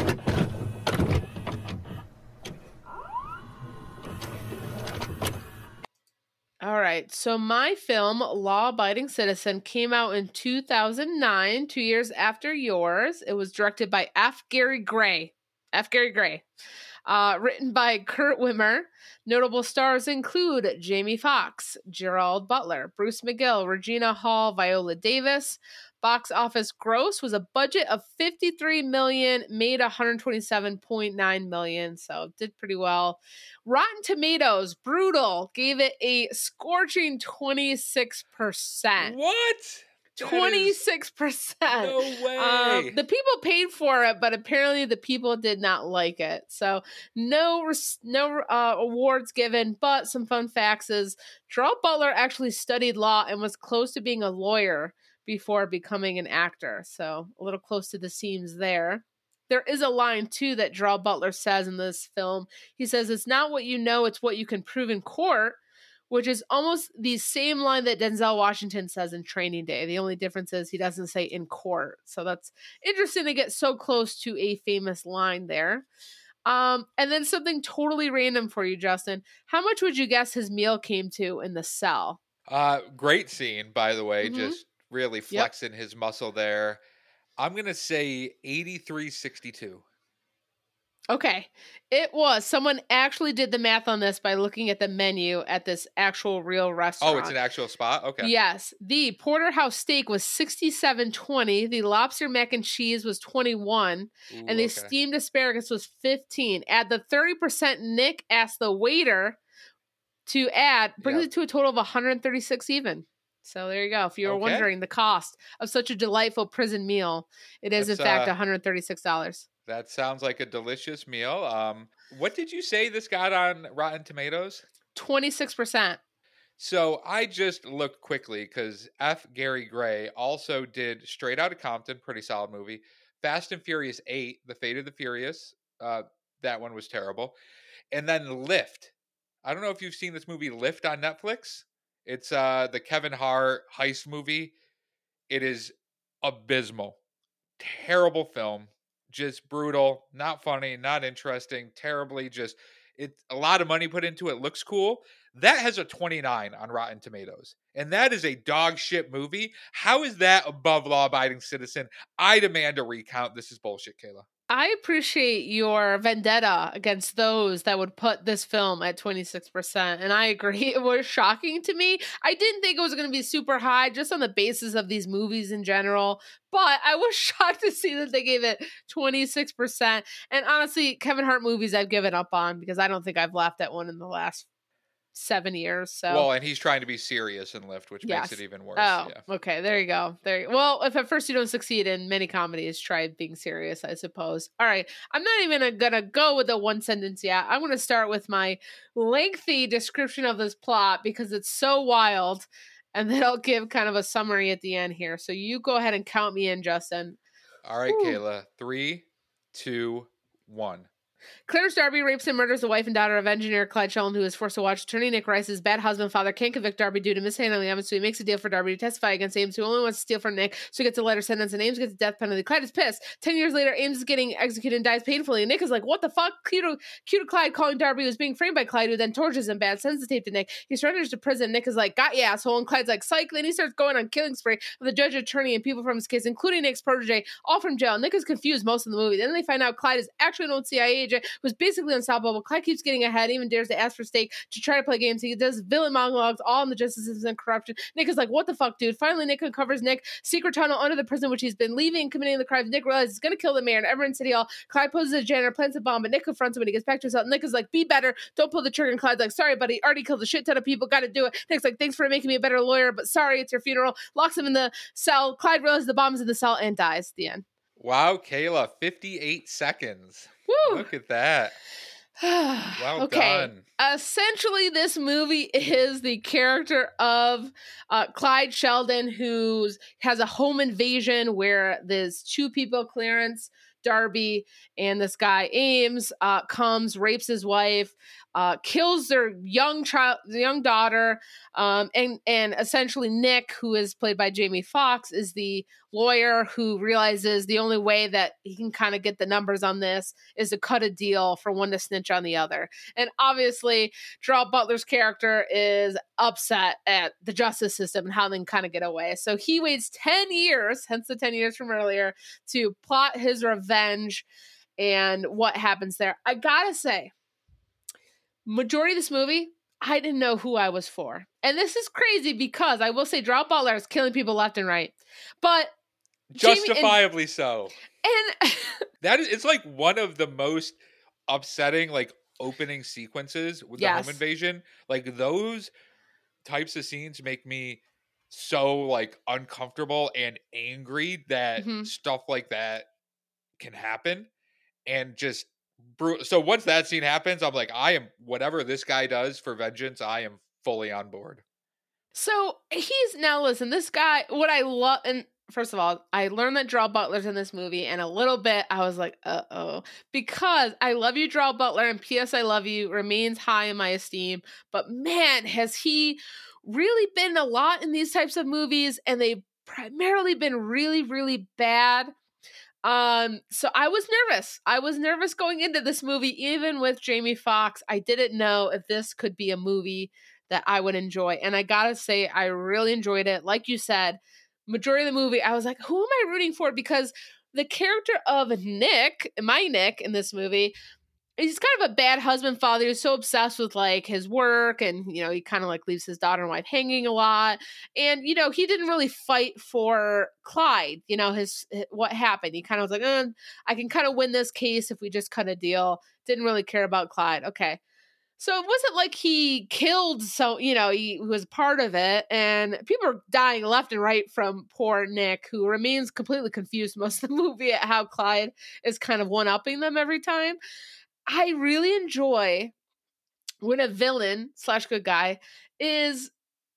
All right, so my film, Law Abiding Citizen, came out in two thousand nine, two years after yours. It was directed by F. Gary Gray. F. Gary Gray. Uh, written by Kurt Wimmer. Notable stars include Jamie Foxx, Gerald Butler, Bruce McGill, Regina Hall, Viola Davis. Box office gross was a budget of fifty-three million dollars, made one hundred twenty-seven point nine million dollars, so did pretty well. Rotten Tomatoes, brutal, gave it a scorching twenty-six percent. What? That is twenty-six percent. no Um, way. the people paid for it, but apparently the people did not like it. So no res- no uh, awards given, but some fun facts is Gerald Butler actually studied law and was close to being a lawyer before becoming an actor. So a little close to the seams there. There is a line too that Gerald Butler says in this film. He says, "It's not what you know, it's what you can prove in court," which is almost the same line that Denzel Washington says in Training Day. The only difference is he doesn't say in court. So that's interesting to get so close to a famous line there. Um, and then something totally random for you, Justin. How much would you guess his meal came to in the cell? Uh, great scene, by the way. Mm-hmm. Just really Yep. flexing his muscle there. I'm gonna say eighty-three sixty-two. Okay. It was. Someone actually did the math on this by looking at the menu at this actual real restaurant. Oh, it's an actual spot? Okay. Yes. The porterhouse steak was sixty-seven twenty. The lobster mac and cheese was twenty-one. Ooh, And the okay. steamed asparagus was fifteen. Add the thirty percent Nick asked the waiter to add, brings Yep. it to a total of one hundred thirty-six even. So there you go. If you were Okay. wondering the cost of such a delightful prison meal, it is That's, in fact uh, one hundred thirty-six dollars. That sounds like a delicious meal. Um, what did you say this got on Rotten Tomatoes? twenty-six percent. So I just looked quickly because F. Gary Gray also did Straight Outta Compton, pretty solid movie. Fast and Furious eight, The Fate of the Furious. Uh, that one was terrible. And then Lift. I don't know if you've seen this movie Lift on Netflix. It's uh, the Kevin Hart heist movie. It is abysmal. Terrible film. Just brutal. Not funny. Not interesting. Terribly just... It's a lot of money put into it. Looks cool. That has a twenty-nine on Rotten Tomatoes. And that is a dog shit movie. How is that above Law Abiding Citizen? I demand a recount. This is bullshit, Kayla. I appreciate your vendetta against those that would put this film at twenty-six percent. And I agree. It was shocking to me. I didn't think it was going to be super high just on the basis of these movies in general. But I was shocked to see that they gave it twenty-six percent. And honestly, Kevin Hart movies I've given up on because I don't think I've laughed at one in the last seven years. So well, and he's trying to be serious in Lift, which yes. makes it even worse. Oh, yeah. Okay. There you go. There. You, well, if at first you don't succeed in many comedies, try being serious, I suppose. All right. I'm not even gonna go with the one sentence yet. I'm gonna start with my lengthy description of this plot because it's so wild, and then I'll give kind of a summary at the end here. So you go ahead and count me in, Justin. All right, Whew. Kayla. Three, two, one. Clarence Darby rapes and murders the wife and daughter of engineer Clyde Sheldon, who is forced to watch attorney Nick Rice's bad husband father can't convict Darby due to mishandling evidence, so he makes a deal for Darby to testify against Ames, who only wants to steal from Nick, so he gets a lighter sentence, and Ames gets a death penalty. Clyde is pissed. Ten years later, Ames is getting executed and dies painfully, and Nick is like, what the fuck? Cute to, cute to Clyde calling Darby who was being framed by Clyde, who then tortures him bad, sends the tape to Nick. He surrenders to prison. Nick is like, got ya, asshole, and Clyde's like, psych. Then he starts going on killing spree with the judge, attorney, and people from his case, including Nick's protege, all from jail. Nick is confused most of the movie. Then they find out Clyde is actually an old C I A agent who's basically unstoppable. Clyde keeps getting ahead, even dares to ask for steak to try to play games. He does villain monologues, all in the justice system and corruption. Nick is like, what the fuck, dude? Finally, Nick uncovers Nick secret tunnel under the prison, which he's been leaving and committing the crimes. Nick realizes he's going to kill the mayor and everyone in City Hall. Clyde poses a janitor, plants a bomb, but Nick confronts him when he gets back to himself. Nick is like, be better. Don't pull the trigger. And Clyde's like, sorry, buddy. Already killed a shit ton of people. Got to do it. Nick's like, thanks for making me a better lawyer, but sorry, it's your funeral. Locks him in the cell. Clyde realizes the bomb's in the cell and dies. The end. Wow, Kayla, fifty-eight seconds. Woo! Look at that. Well okay. done. Essentially, this movie is the character of uh, Clyde Sheldon, who has a home invasion where there's two people, Clarence Darby and this guy Ames, uh, comes, rapes his wife, uh, kills their young child, young daughter, um, and and essentially Nick, who is played by Jamie Foxx, is the lawyer who realizes the only way that he can kind of get the numbers on this is to cut a deal for one to snitch on the other. And obviously, Gerald Butler's character is upset at the justice system and how they can kind of get away. So he waits ten years, hence the ten years from earlier, to plot his revenge and what happens there. I gotta say, majority of this movie, I didn't know who I was for. And this is crazy because I will say Gerald Butler is killing people left and right. But justifiably and, so. And that is, it's like one of the most upsetting like opening sequences with yes. the home invasion. Like those types of scenes make me so like uncomfortable and angry that mm-hmm. stuff like that can happen. And just bru- so once that scene happens, I'm like, I am whatever this guy does for vengeance, I am fully on board. So he's now listen, this guy, what I love, and first of all, I learned that Gerald Butler's in this movie, and a little bit I was like, uh oh, because I love you, Gerald Butler, and P S I love you remains high in my esteem. But man, has he really been a lot in these types of movies, and they've primarily been really, really bad. Um, so I was nervous. I was nervous going into this movie, even with Jamie Foxx. I didn't know if this could be a movie that I would enjoy. And I gotta say, I really enjoyed it. Like you said, majority of the movie, I was like, who am I rooting for? Because the character of Nick, my Nick in this movie, he's kind of a bad husband, father. He's so obsessed with like his work, and you know, he kind of like leaves his daughter and wife hanging a lot. And you know, he didn't really fight for Clyde. You know, his, his what happened. He kind of was like, eh, I can kind of win this case if we just cut a deal. Didn't really care about Clyde. Okay. So it wasn't like he killed, so, you know, he was part of it. And people are dying left and right from poor Nick, who remains completely confused most of the movie at how Clyde is kind of one-upping them every time. I really enjoy when a villain slash good guy is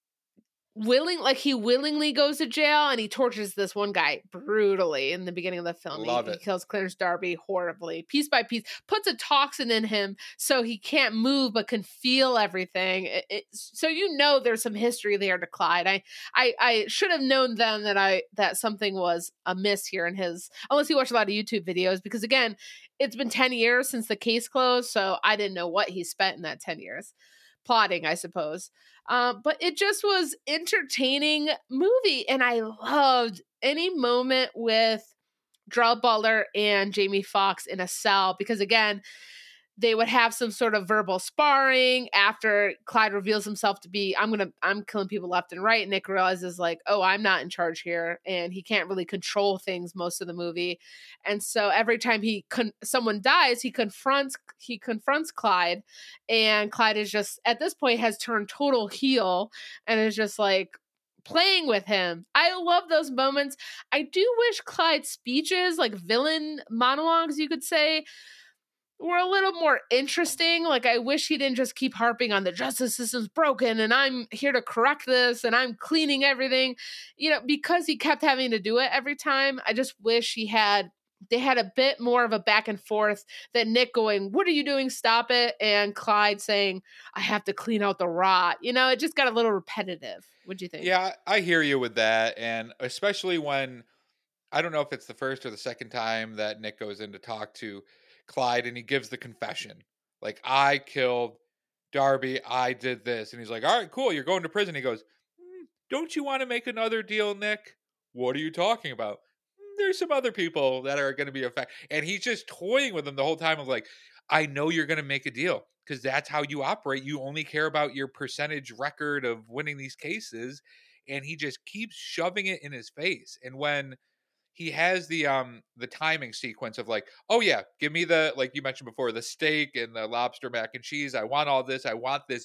willing, like he willingly goes to jail, and he tortures this one guy brutally in the beginning of the film. Love he, it. he kills Clarence Darby horribly, piece by piece, puts a toxin in him so he can't move but can feel everything. It, it, so you know there's some history there to Clyde. I, I I should have known then that I that something was amiss here in his, unless he watched a lot of YouTube videos, because again, it's been ten years since the case closed, so I didn't know what he spent in that ten years. Plotting, I suppose. Uh, but it just was entertaining movie, and I loved any moment with Gerald Butler and Jamie Foxx in a cell, because again, they would have some sort of verbal sparring after Clyde reveals himself to be, I'm gonna, I'm killing people left and right. Nick realizes like, oh, I'm not in charge here, and he can't really control things most of the movie. And so every time he con- someone dies, he confronts he confronts Clyde, and Clyde is just at this point has turned total heel and is just like playing with him. I love those moments. I do wish Clyde's speeches, like villain monologues, you could say, were a little more interesting. Like, I wish he didn't just keep harping on the justice system's broken and I'm here to correct this and I'm cleaning everything, you know, because he kept having to do it every time. I just wish he had, they had a bit more of a back and forth than Nick going, what are you doing? Stop it. And Clyde saying, I have to clean out the rot. You know, it just got a little repetitive. What'd you think? Yeah, I hear you with that. And especially when, I don't know if it's the first or the second time that Nick goes in to talk to Clyde and he gives the confession. Like, I killed Darby. I did this. And he's like, all right, cool. You're going to prison. He goes, "Mm, don't you want to make another deal, Nick? What are you talking about? "Mm, there's some other people that are going to be affected." And he's just toying with him the whole time of like, I know you're going to make a deal because that's how you operate. You only care about your percentage record of winning these cases. And he just keeps shoving it in his face. And when he has the um the timing sequence of like, oh yeah, give me the, like you mentioned before, the steak and the lobster mac and cheese. I want all this. I want this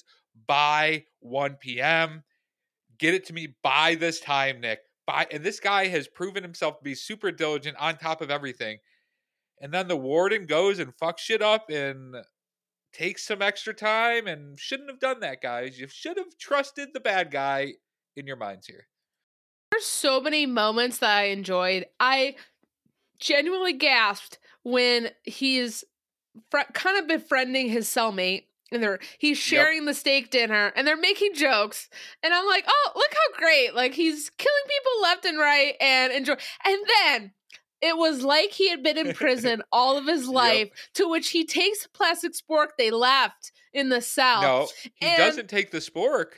by one p.m. Get it to me by this time, Nick. By, and this guy has proven himself to be super diligent on top of everything. And then the warden goes and fucks shit up and takes some extra time and shouldn't have done that, guys. You should have trusted the bad guy in your minds here. There's so many moments that I enjoyed. I genuinely gasped when he's fr- kind of befriending his cellmate, and they're he's sharing yep. the steak dinner, and they're making jokes, and I'm like, oh, look how great! Like, he's killing people left and right, and enjoy. And then it was like he had been in prison all of his life, yep. to which he takes a plastic spork they left in the cell. No, he and doesn't take the spork.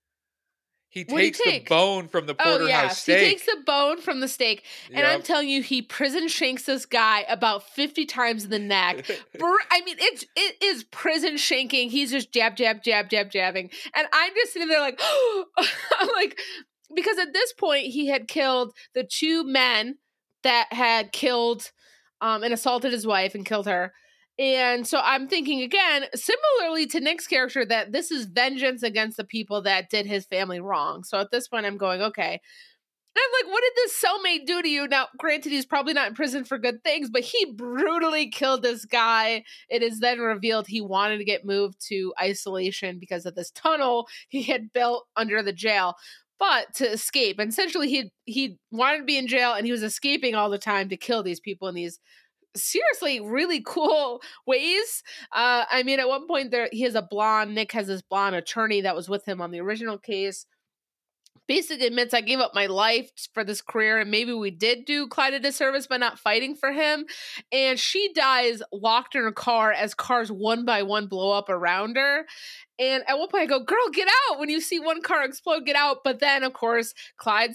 He What takes he the bone from the porterhouse oh, yes. steak. He takes the bone from the steak. And yep. I'm telling you, he prison shanks this guy about fifty times in the neck. I mean, it's, it is prison shanking. He's just jab, jab, jab, jab, jabbing. And I'm just sitting there like, oh, I'm like, because at this point, he had killed the two men that had killed um, and assaulted his wife and killed her. And so I'm thinking again, similarly to Nick's character, that this is vengeance against the people that did his family wrong. So at this point, I'm going, okay. And I'm like, what did this cellmate do to you? Now, granted, he's probably not in prison for good things, but he brutally killed this guy. It is then revealed he wanted to get moved to isolation because of this tunnel he had built under the jail, but to escape. And essentially, he he wanted to be in jail, and he was escaping all the time to kill these people in these seriously really cool ways. Uh, I mean, at one point there, he has a blonde, Nick has this blonde attorney that was with him on the original case. Basically admits, I gave up my life for this career, and maybe we did do Clyde a disservice by not fighting for him. And she dies locked in her car as cars one by one blow up around her. And at one point I go, girl, get out. When you see one car explode, get out. But then, of course, Clyde's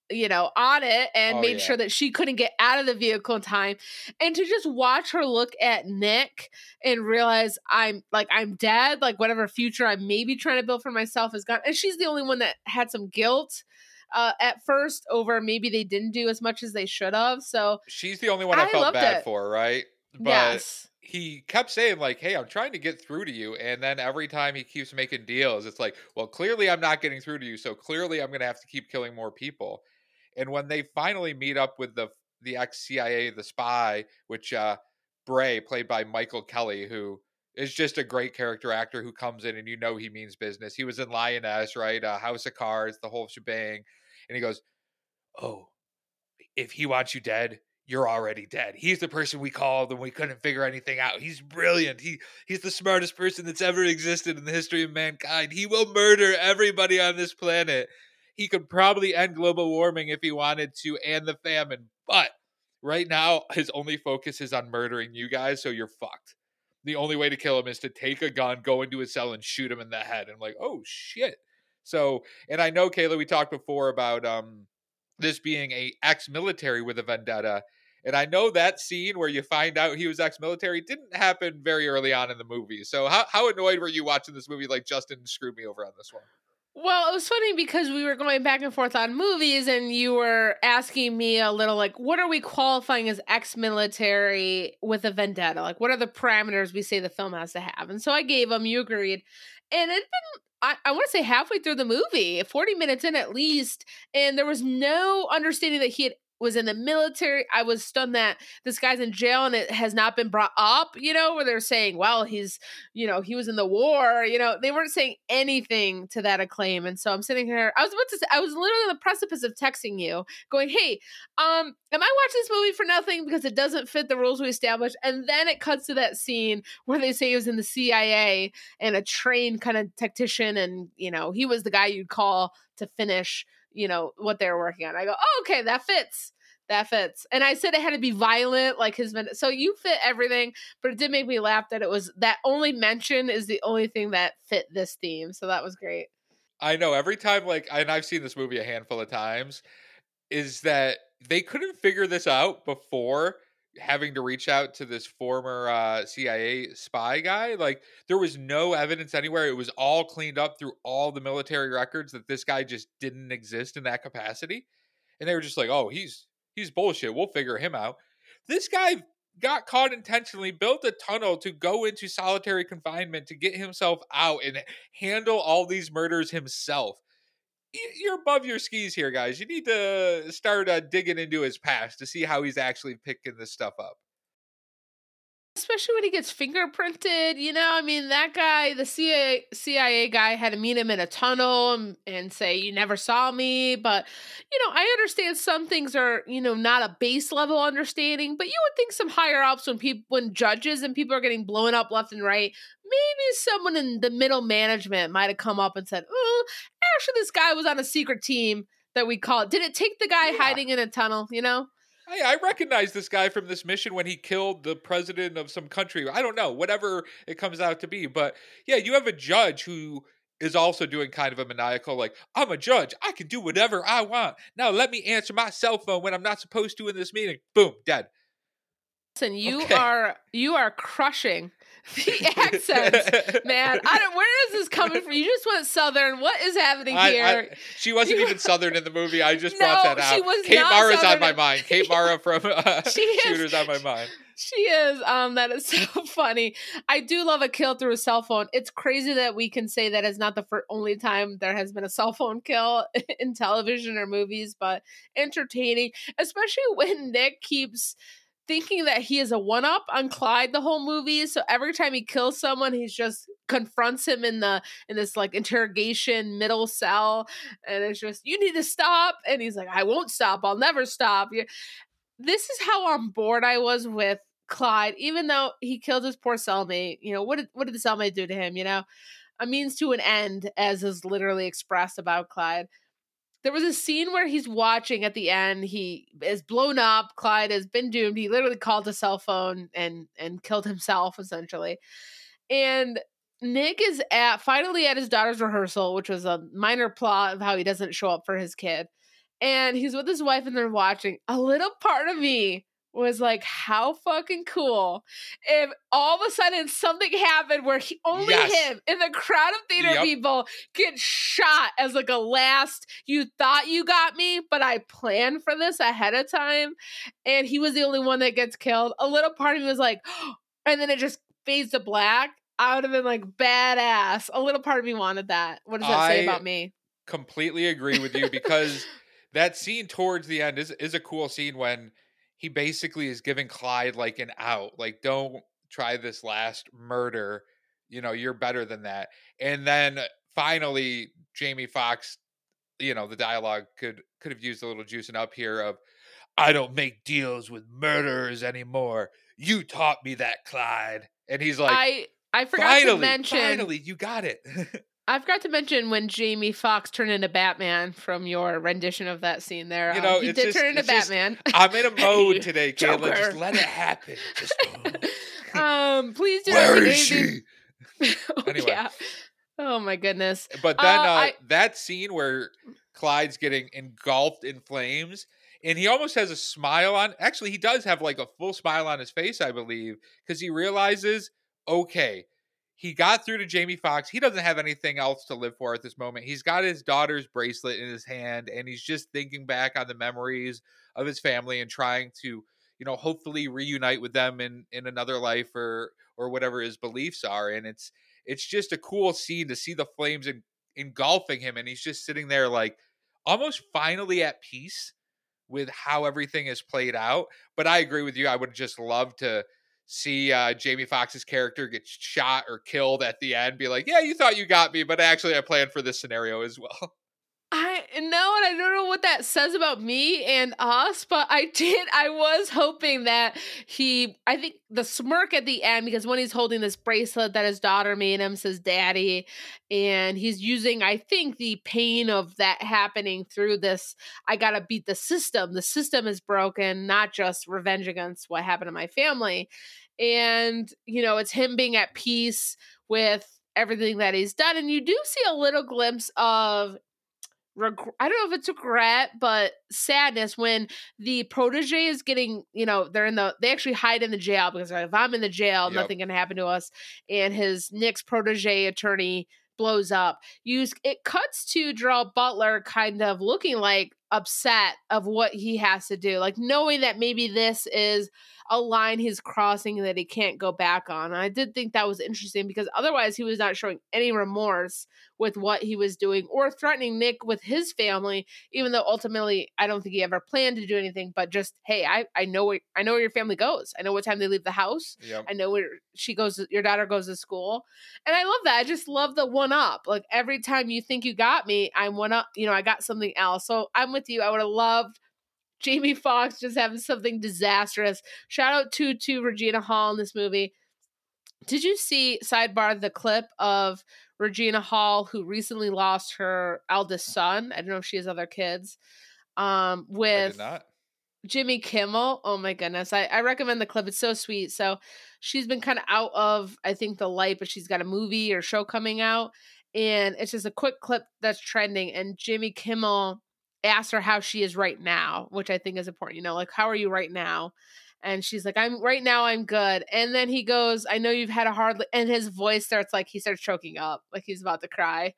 you know, on it and Oh, made yeah. sure that she couldn't get out of the vehicle in time. And to just watch her look at Nick and realize I'm like, I'm dead, like whatever future I'm maybe trying to build for myself is gone. And she's the only one that had some guilt uh, at first over maybe they didn't do as much as they should have. So She's the only one I I felt loved bad it. for, right? But Yes. he kept saying like, "Hey, I'm trying to get through to you." And then every time he keeps making deals, it's like, "Well, clearly I'm not getting through to you, so clearly I'm going to have to keep killing more people." And when they finally meet up with the the ex-C I A, the spy, which uh Bray, played by Michael Kelly, who is just a great character actor who comes in and you know he means business. He was in Lioness, right? Uh, House of Cards, the whole shebang. And he goes, "Oh, if he wants you dead, you're already dead. He's the person we called when we couldn't figure anything out. He's brilliant. He he's the smartest person that's ever existed in the history of mankind. He will murder everybody on this planet. He could probably end global warming if he wanted to and the famine. But right now, his only focus is on murdering you guys, so you're fucked. The only way to kill him is to take a gun, go into his cell, and shoot him in the head." And I'm like, oh shit. So, and I know, Kayla, we talked before about um this being a ex-military with a vendetta. And I know that scene where you find out he was ex-military didn't happen very early on in the movie. So how, how annoyed were you watching this movie like Justin screwed me over on this one? Well, it was funny because we were going back and forth on movies, and you were asking me a little like, what are we qualifying as ex-military with a vendetta? Like, what are the parameters we say the film has to have? And so I gave them, you agreed. And it'd been, I, I want to say halfway through the movie, forty minutes in at least, and there was no understanding that he had was in the military. I was stunned that this guy's in jail and it has not been brought up, you know, where they're saying, well, he's, you know, he was in the war, you know, they weren't saying anything to that acclaim. And so I'm sitting here, I was about to say, I was literally on the precipice of texting you going, hey, um, am I watching this movie for nothing because it doesn't fit the rules we established? And then it cuts to that scene where they say he was in the C I A and a trained kind of tactician. And, you know, he was the guy you'd call to finish, you know, what they were working on. I go, oh, okay, that fits. That fits. And I said it had to be violent, like his, so you fit everything, but it did make me laugh that it was that only mention is the only thing that fit this theme. So that was great. I know every time, like, and I've seen this movie a handful of times, is that they couldn't figure this out before having to reach out to this former uh, C I A spy guy. Like, there was no evidence anywhere. It was all cleaned up through all the military records that this guy just didn't exist in that capacity. And they were just like, oh, he's he's bullshit. We'll figure him out. This guy got caught intentionally, built a tunnel to go into solitary confinement to get himself out and handle all these murders himself. You're above your skis here, guys. You need to start uh, digging into his past to see how he's actually picking this stuff up. Especially when he gets fingerprinted, you know, I mean, that guy, the C I A guy had to meet him in a tunnel and, and say, you never saw me. But, you know, I understand some things are, you know, not a base level understanding, but you would think some higher ups when people, when judges and people are getting blown up left and right, maybe someone in the middle management might have come up and said, oh, actually, this guy was on a secret team that we call it. Did it take the guy Yeah. hiding in a tunnel, you know? Hey, I recognize this guy from this mission when he killed the president of some country. I don't know, whatever it comes out to be. But yeah, you have a judge who is also doing kind of a maniacal, like, I'm a judge. I can do whatever I want. Now let me answer my cell phone when I'm not supposed to in this meeting. Boom, dead. Listen, you Okay. are you are crushing the accents, man. I don't. Where is this coming from? You just went Southern. What is happening I, here? I, she wasn't You- even Southern in the movie. I just No, brought that out. she was Kate not Mara's on Southern my in- mind. Kate Mara from uh, She is. Shooters on my mind. She is. Um, that is so funny. I do love a kill through a cell phone. It's crazy that we can say that is not the fir- only time there has been a cell phone kill in television or movies, but entertaining, especially when Nick keeps thinking that he is a one-up on Clyde the whole movie. So every time he kills someone, he's just confronts him in the in this like interrogation middle cell, and it's just, you need to stop. And he's like, I won't stop. I'll never stop. Yeah. This is how on board I was with Clyde, even though he killed his poor cellmate. You know, what did what did the cellmate do to him? You know, a means to an end, as is literally expressed about Clyde. There was a scene where he's watching at the end. He is blown up. Clyde has been doomed. He literally called a cell phone and and killed himself, essentially. And Nick is at finally at his daughter's rehearsal, which was a minor plot of how he doesn't show up for his kid. and he's with his wife and they're watching. A little part of me was like, how fucking cool if all of a sudden something happened where he, only Yes. him in the crowd of theater Yep. people get shot as like a last, you thought you got me, but I planned for this ahead of time. And he was the only one that gets killed. A little part of me was like, and then it just fades to black. I would have been like, badass. A little part of me wanted that. What does that say I about me? completely agree with you because that scene towards the end is is a cool scene when he basically is giving Clyde like an out, like don't try this last murder, you know, you're better than that. And then finally Jamie Foxx, you know, the dialogue could could have used a little juicing up here of I don't make deals with murderers anymore. You taught me that, Clyde. And he's like, I I forgot finally, to mention finally, you got it. I forgot to mention when Jamie Foxx turned into Batman from your rendition of that scene there. You Um, know, he it's did just- turn into it's just- Batman. I'm in a mode Hey, today, Caitlin. Joker. Just let it happen. Just, um, please do where not is take anything- she? Oh, Anyway. yeah. Oh my goodness. But then Uh, uh, I- that scene where Clyde's getting engulfed in flames and he almost has a smile on. Actually, he does have like a full smile on his face, I believe, because he realizes, okay, he got through to Jamie Foxx. He doesn't have anything else to live for at this moment. He's got his daughter's bracelet in his hand and he's just thinking back on the memories of his family and trying to, you know, hopefully reunite with them in in another life or or whatever his beliefs are. And it's it's just a cool scene to see the flames en- engulfing him and he's just sitting there like almost finally at peace with how everything is played out. But I agree with you. I would just love to see uh, Jamie Foxx's character get shot or killed at the end. Be like, yeah, you thought you got me, but actually I planned for this scenario as well. I know, and I don't know what that says about me and us, but I did. I was hoping that he, I think the smirk at the end, because when he's holding this bracelet that his daughter made him, says daddy, and he's using, I think, the pain of that happening through this. I got to beat the system. The system is broken, not just revenge against what happened to my family. And, you know, it's him being at peace with everything that he's done. And you do see a little glimpse of, Reg- I don't know if it's regret, but sadness when the protege is getting, you know, they're in the, they actually hide in the jail because if I'm in the jail, Yep. nothing can happen to us. And his Nick's protege attorney blows up. Use it cuts to Gerald Butler kind of looking like upset of what he has to do, like knowing that maybe this is a line he's crossing that he can't go back on. And I did think that was interesting because otherwise he was not showing any remorse with what he was doing or threatening Nick with his family, even though ultimately I don't think he ever planned to do anything, but just, hey, I, I know where I know where your family goes. I know what time they leave the house. Yep. I know where she goes, your daughter goes to school. And I love that. I just love the one up. Like every time you think you got me, I'm one up, you know, I got something else. So I'm with you. I would have loved Jamie Foxx just having something disastrous. Shout out to to Regina Hall in this movie. Did you see, sidebar, the clip of Regina Hall who recently lost her eldest son? I don't know if she has other kids. Um, I did with not. Jimmy Kimmel. Oh my goodness. I, I recommend the clip. It's so sweet. So she's been kind of out of, I think, the light, but she's got a movie or show coming out. And it's just a quick clip that's trending. And Jimmy Kimmel asked her how she is right now, which I think is important. You know, like, how are you right now? And she's like, I'm right now, I'm good. And then he goes, I know you've had a hard, li-, and his voice starts like, he starts choking up, like he's about to cry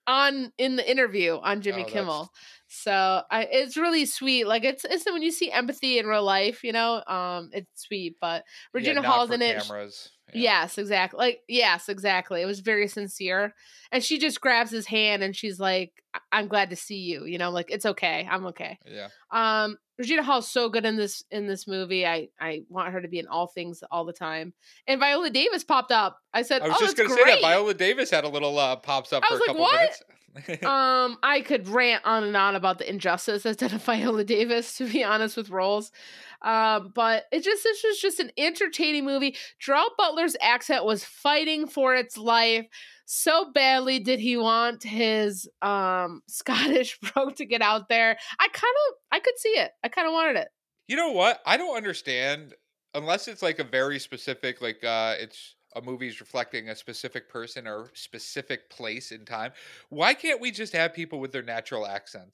on in the interview on Jimmy Oh, that's- Kimmel. So I, it's really sweet. Like it's, it's when you see empathy in real life, you know, um, it's sweet, but Regina yeah, not Hall's for in it. cameras. Yes, exactly. Like, yes, exactly. It was very sincere. And she just grabs his hand and she's like, I- I'm glad to see you. You know, like, it's okay. I'm okay. Yeah. Um, Regina Hall's so good in this in this movie. I I want her to be in all things all the time. And Viola Davis popped up. I said, I was oh, just that's going to say great. that Viola Davis had a little uh, pops up I for was a like, couple what? minutes. um, I could rant on and on about the injustice that's done to Viola Davis, to be honest, with roles. Um, but it just this was just an entertaining movie. Gerald Butler's accent was fighting for its life. So badly did he want his um Scottish brogue to get out there. I kind of I could see it. I kind of wanted it. You know what? I don't understand unless it's like a very specific, like uh, it's a movie's reflecting a specific person or specific place in time. Why can't we just have people with their natural accents?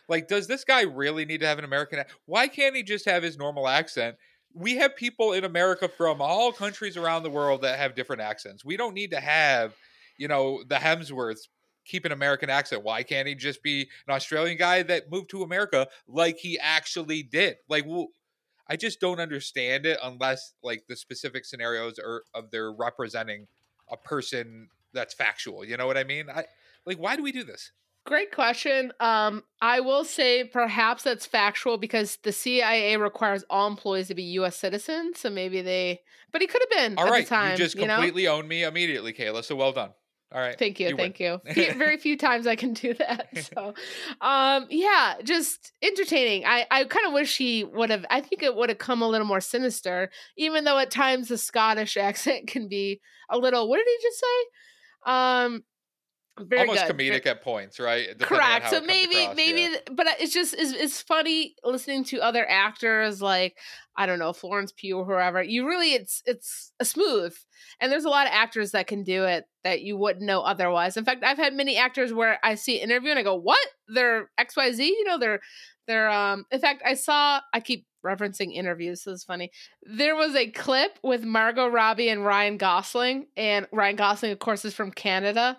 Like, does this guy really need to have an American ac why can't he just have his normal accent? We have people in America from all countries around the world that have different accents. We don't need to have, you know, the Hemsworths keep an American accent. Why can't he just be an Australian guy that moved to America like he actually did? Like, well, I just don't understand it unless like the specific scenarios are of they're representing a person that's factual. You know what I mean? I like why do we do this? Great question. Um, I will say perhaps that's factual because the C I A requires all employees to be U S citizens. So maybe they, but he could have been All at the right, you time, just you know? completely owned me immediately, Kayla. So well done. All right, Thank you, you win. thank you. Fe- very few times I can do that. So, um, yeah, just entertaining. I, I kind of wish he would have. I think it would have come a little more sinister, even though at times the Scottish accent can be a little. What did he just say? Um, very Almost good. comedic Ve- at points, right? Depending on Correct. how So it comes maybe, across. maybe, Yeah. th- but it's just it's, it's funny listening to other actors like I don't know Florence Pugh or whoever. You really it's it's a smooth, and there's a lot of actors that can do it that you wouldn't know otherwise. In fact, I've had many actors where I see an interview and I go, "What? They're X Y Z? You know, they're they're um." In fact, I saw I keep referencing interviews, so it's funny. There was a clip with Margot Robbie and Ryan Gosling, and Ryan Gosling, of course, is from Canada,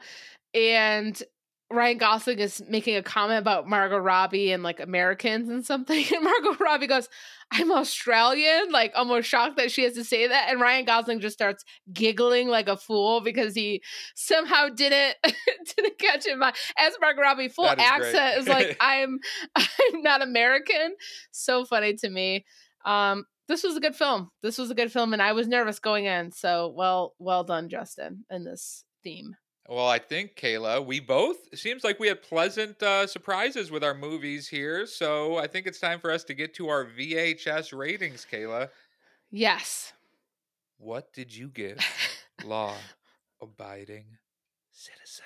and Ryan Gosling is making a comment about Margot Robbie and like Americans and something. And Margot Robbie goes, I'm Australian, like almost shocked that she has to say that. And Ryan Gosling just starts giggling like a fool because he somehow didn't didn't catch it. My as Margot Robbie full That is accent is great. like I'm I'm not American. So funny to me. Um, this was a good film. This was a good film, and I was nervous going in. So well, well done, Justin, in this theme. Well, I think Kayla, we both it seems like we had pleasant uh, surprises with our movies here. So I think it's time for us to get to our V H S ratings, Kayla. Yes. What did you give Law Abiding Citizen?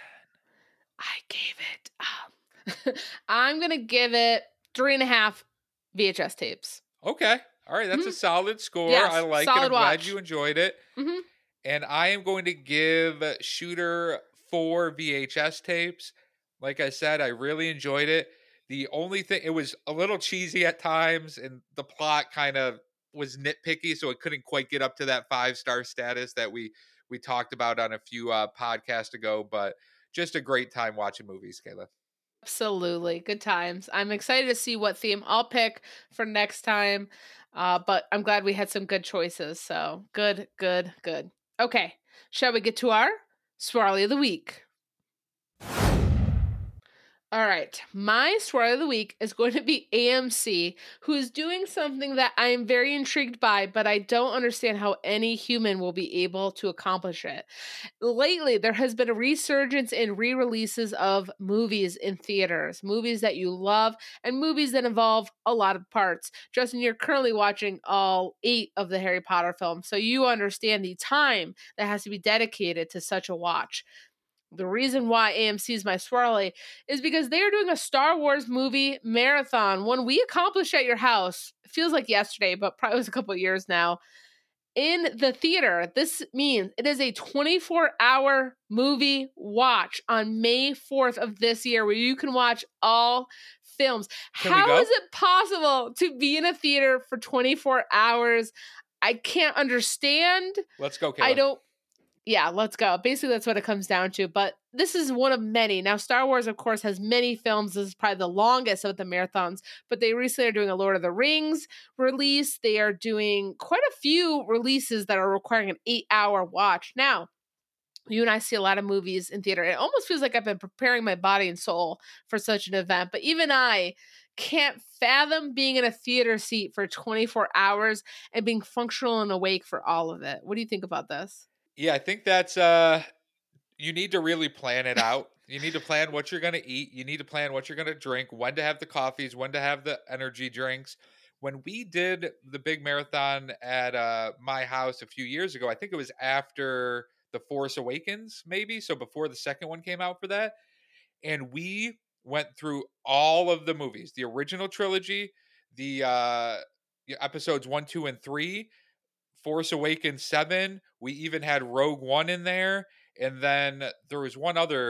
I gave it. Um, I'm gonna give it three and a half V H S tapes. Okay. All right. That's Mhm. a solid score. Yes, I like it. solid I'm glad watch. you enjoyed it. Mhm. And I am going to give Shooter four V H S tapes. Like I said, I really enjoyed it. The only thing, it was a little cheesy at times, and the plot kind of was nitpicky, so it couldn't quite get up to that five star status that we we talked about on a few uh, podcasts ago. But just a great time watching movies, Kayla. Absolutely. Good times. I'm excited to see what theme I'll pick for next time. Uh, but I'm glad we had some good choices. So good, good, good. Okay. Shall we get to our Swirly of the Week? All right. My story of the week is going to be A M C, who is doing something that I am very intrigued by, but I don't understand how any human will be able to accomplish it. Lately, there has been a resurgence in re releases of movies in theaters, movies that you love, and movies that involve a lot of parts. Justin, you're currently watching all eight of the Harry Potter films, so you understand the time that has to be dedicated to such a watch. The reason why A M C is my swirly is because they are doing a Star Wars movie marathon. One we accomplished at your house. It feels like yesterday, but probably was a couple years now. In the theater, this means it is a twenty-four hour movie watch on May fourth of this year where you can watch all films. Can we How go? is it possible to be in a theater for twenty-four hours? I can't understand. Let's go, Kayla. I don't Yeah, let's go. Basically, that's what it comes down to. But this is one of many. Now, Star Wars, of course, has many films. This is probably the longest of the marathons. But they recently are doing a Lord of the Rings release. They are doing quite a few releases that are requiring an eight hour watch. Now, you and I see a lot of movies in theater. It almost feels like I've been preparing my body and soul for such an event. But even I can't fathom being in a theater seat for twenty-four hours and being functional and awake for all of it. What do you think about this? Yeah, I think that's uh you need to really plan it out. You need to plan what you're going to eat. You need to plan what you're going to drink, when to have the coffees, when to have the energy drinks. When we did the big marathon at uh, my house a few years ago, I think it was after The Force Awakens, maybe. So before the second one came out for that. And we went through all of the movies, the original trilogy, the uh, episodes one, two, and three. Force Awakens seven. We even had Rogue One in there. And then there was one other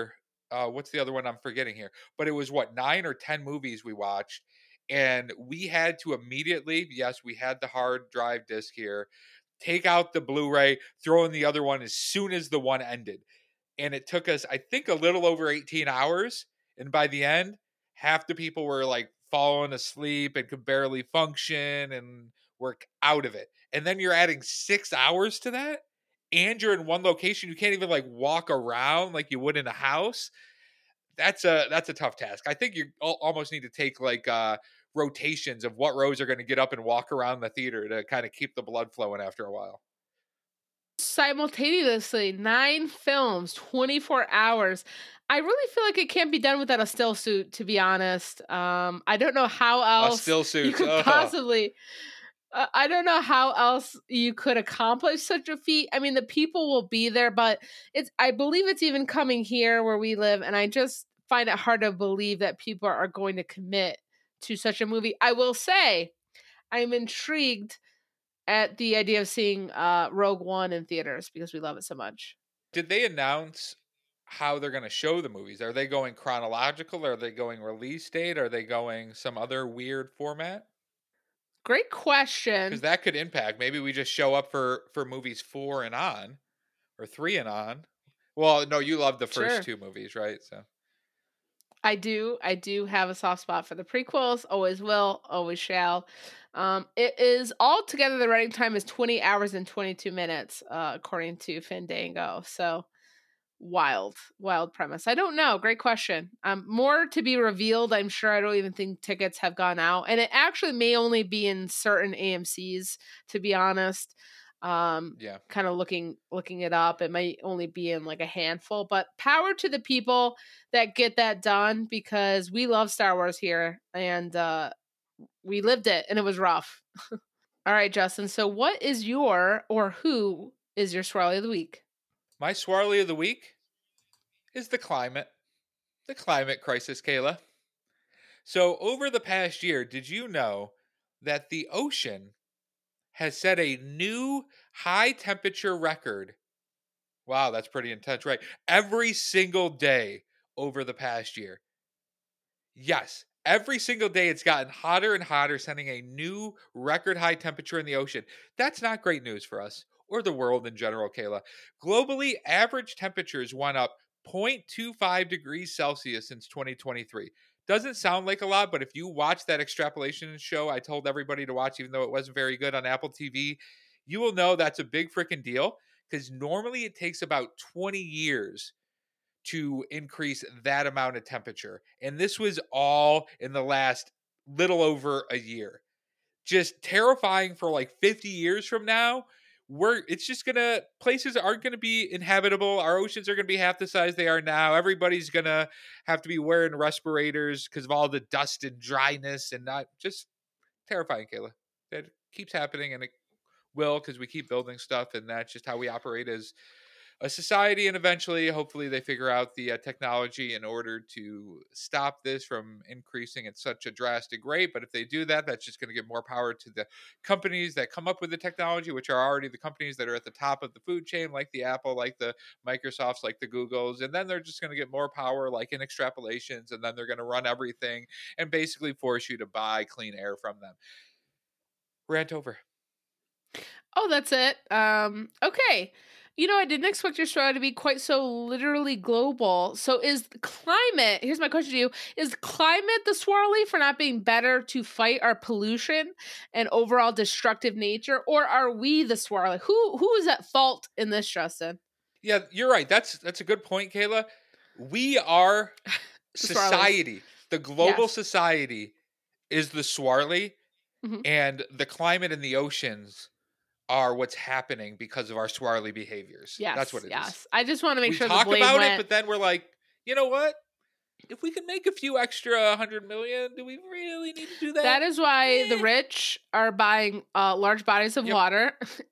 uh, what's the other one I'm forgetting here? But it was what, nine or ten movies we watched, and we had to immediately, yes, we had the hard drive disc here, take out the Blu-ray, throw in the other one as soon as the one ended. And it took us, I think, a little over eighteen hours. And by the end, half the people were like falling asleep and could barely function and were out of it. And then you're adding six hours to that, and you're in one location. You can't even like walk around like you would in a house. That's a that's a tough task. I think you al- almost need to take like uh rotations of what rows are going to get up and walk around the theater to kind of keep the blood flowing after a while. Simultaneously, nine films, twenty-four hours. I really feel like it can't be done without a still suit, to be honest. Um, I don't know how A else still you suit. could Ugh. possibly. Uh, I don't know how else you could accomplish such a feat. I mean, the people will be there, but it's. I believe it's even coming here where we live, and I just find it hard to believe that people are going to commit to such a movie. I will say, I'm intrigued at the idea of seeing uh, Rogue One in theaters because we love it so much. Did they announce how they're going to show the movies? Are they going chronological? Are they going release date? Are they going some other weird format? Great Because question. that could impact. Maybe we just show up for for movies four and on, or three and on. Well, no, you love the first Sure. two movies, right? So I do. I do have a soft spot for the prequels. Always will. Always shall. Um, it is altogether the running time is twenty hours and twenty-two minutes, uh, according to Fandango. So wild, wild premise. I don't know. Great question. Um, more to be revealed. I'm sure. I don't even think tickets have gone out, and it actually may only be in certain A M Cs. To be honest, um, yeah, kind of looking looking it up, it might only be in like a handful. But power to the people that get that done because we love Star Wars here, and uh, we lived it, and it was rough. All right, Justin. So, what is your or who is your swirly of the week? my Swarley of the week is the climate, the climate crisis, Kayla. So over the past year, did you know that the ocean has set a new high temperature record? Wow, that's pretty intense, right? Every single day over the past year. Yes, every single day it's gotten hotter and hotter, setting a new record high temperature in the ocean. That's not great news for us or the world in general, Kayla. Globally, average temperatures went up zero point two five degrees Celsius since twenty twenty-three. Doesn't sound like a lot, but if you watch that extrapolation show I told everybody to watch, even though it wasn't very good on Apple T V, you will know that's a big freaking deal because normally it takes about twenty years to increase that amount of temperature. And this was all in the last little over a year. Just terrifying for like fifty years from now. We're it's just gonna places aren't gonna be inhabitable. Our oceans are gonna be half the size they are now. Everybody's gonna have to be wearing respirators because of all the dust and dryness and not just terrifying, Kayla. It keeps happening and it will because we keep building stuff and that's just how we operate as a society, and eventually hopefully they figure out the uh, technology in order to stop this from increasing at such a drastic rate. But if they do that, that's just going to give more power to the companies that come up with the technology, which are already the companies that are at the top of the food chain, like the Apple, like the Microsofts, like the Googles. And then they're just going to get more power like in extrapolations, and then they're going to run everything and basically force you to buy clean air from them. Rant over. Oh, that's it. Um, okay. You know, I didn't expect your story to be quite so literally global. So, is climate, here's my question to you, is climate the swirly for not being better to fight our pollution and overall destructive nature? Or are we the swirly? Who Who is at fault in this, Justin? Yeah, you're right. That's that's a good point, Kayla. We are The swirlies. society. The global Yes. society is the swarly, hmm and the climate and the oceans are what's happening because of our swarly behaviors. That's Yes. what it is. Yes. I just want to make We sure the talk blame about it, went. but then we're like, you know what? If we can make a few extra hundred million, do we really need to do that? That is why Eh. the rich are buying uh, large bodies of Yep. water,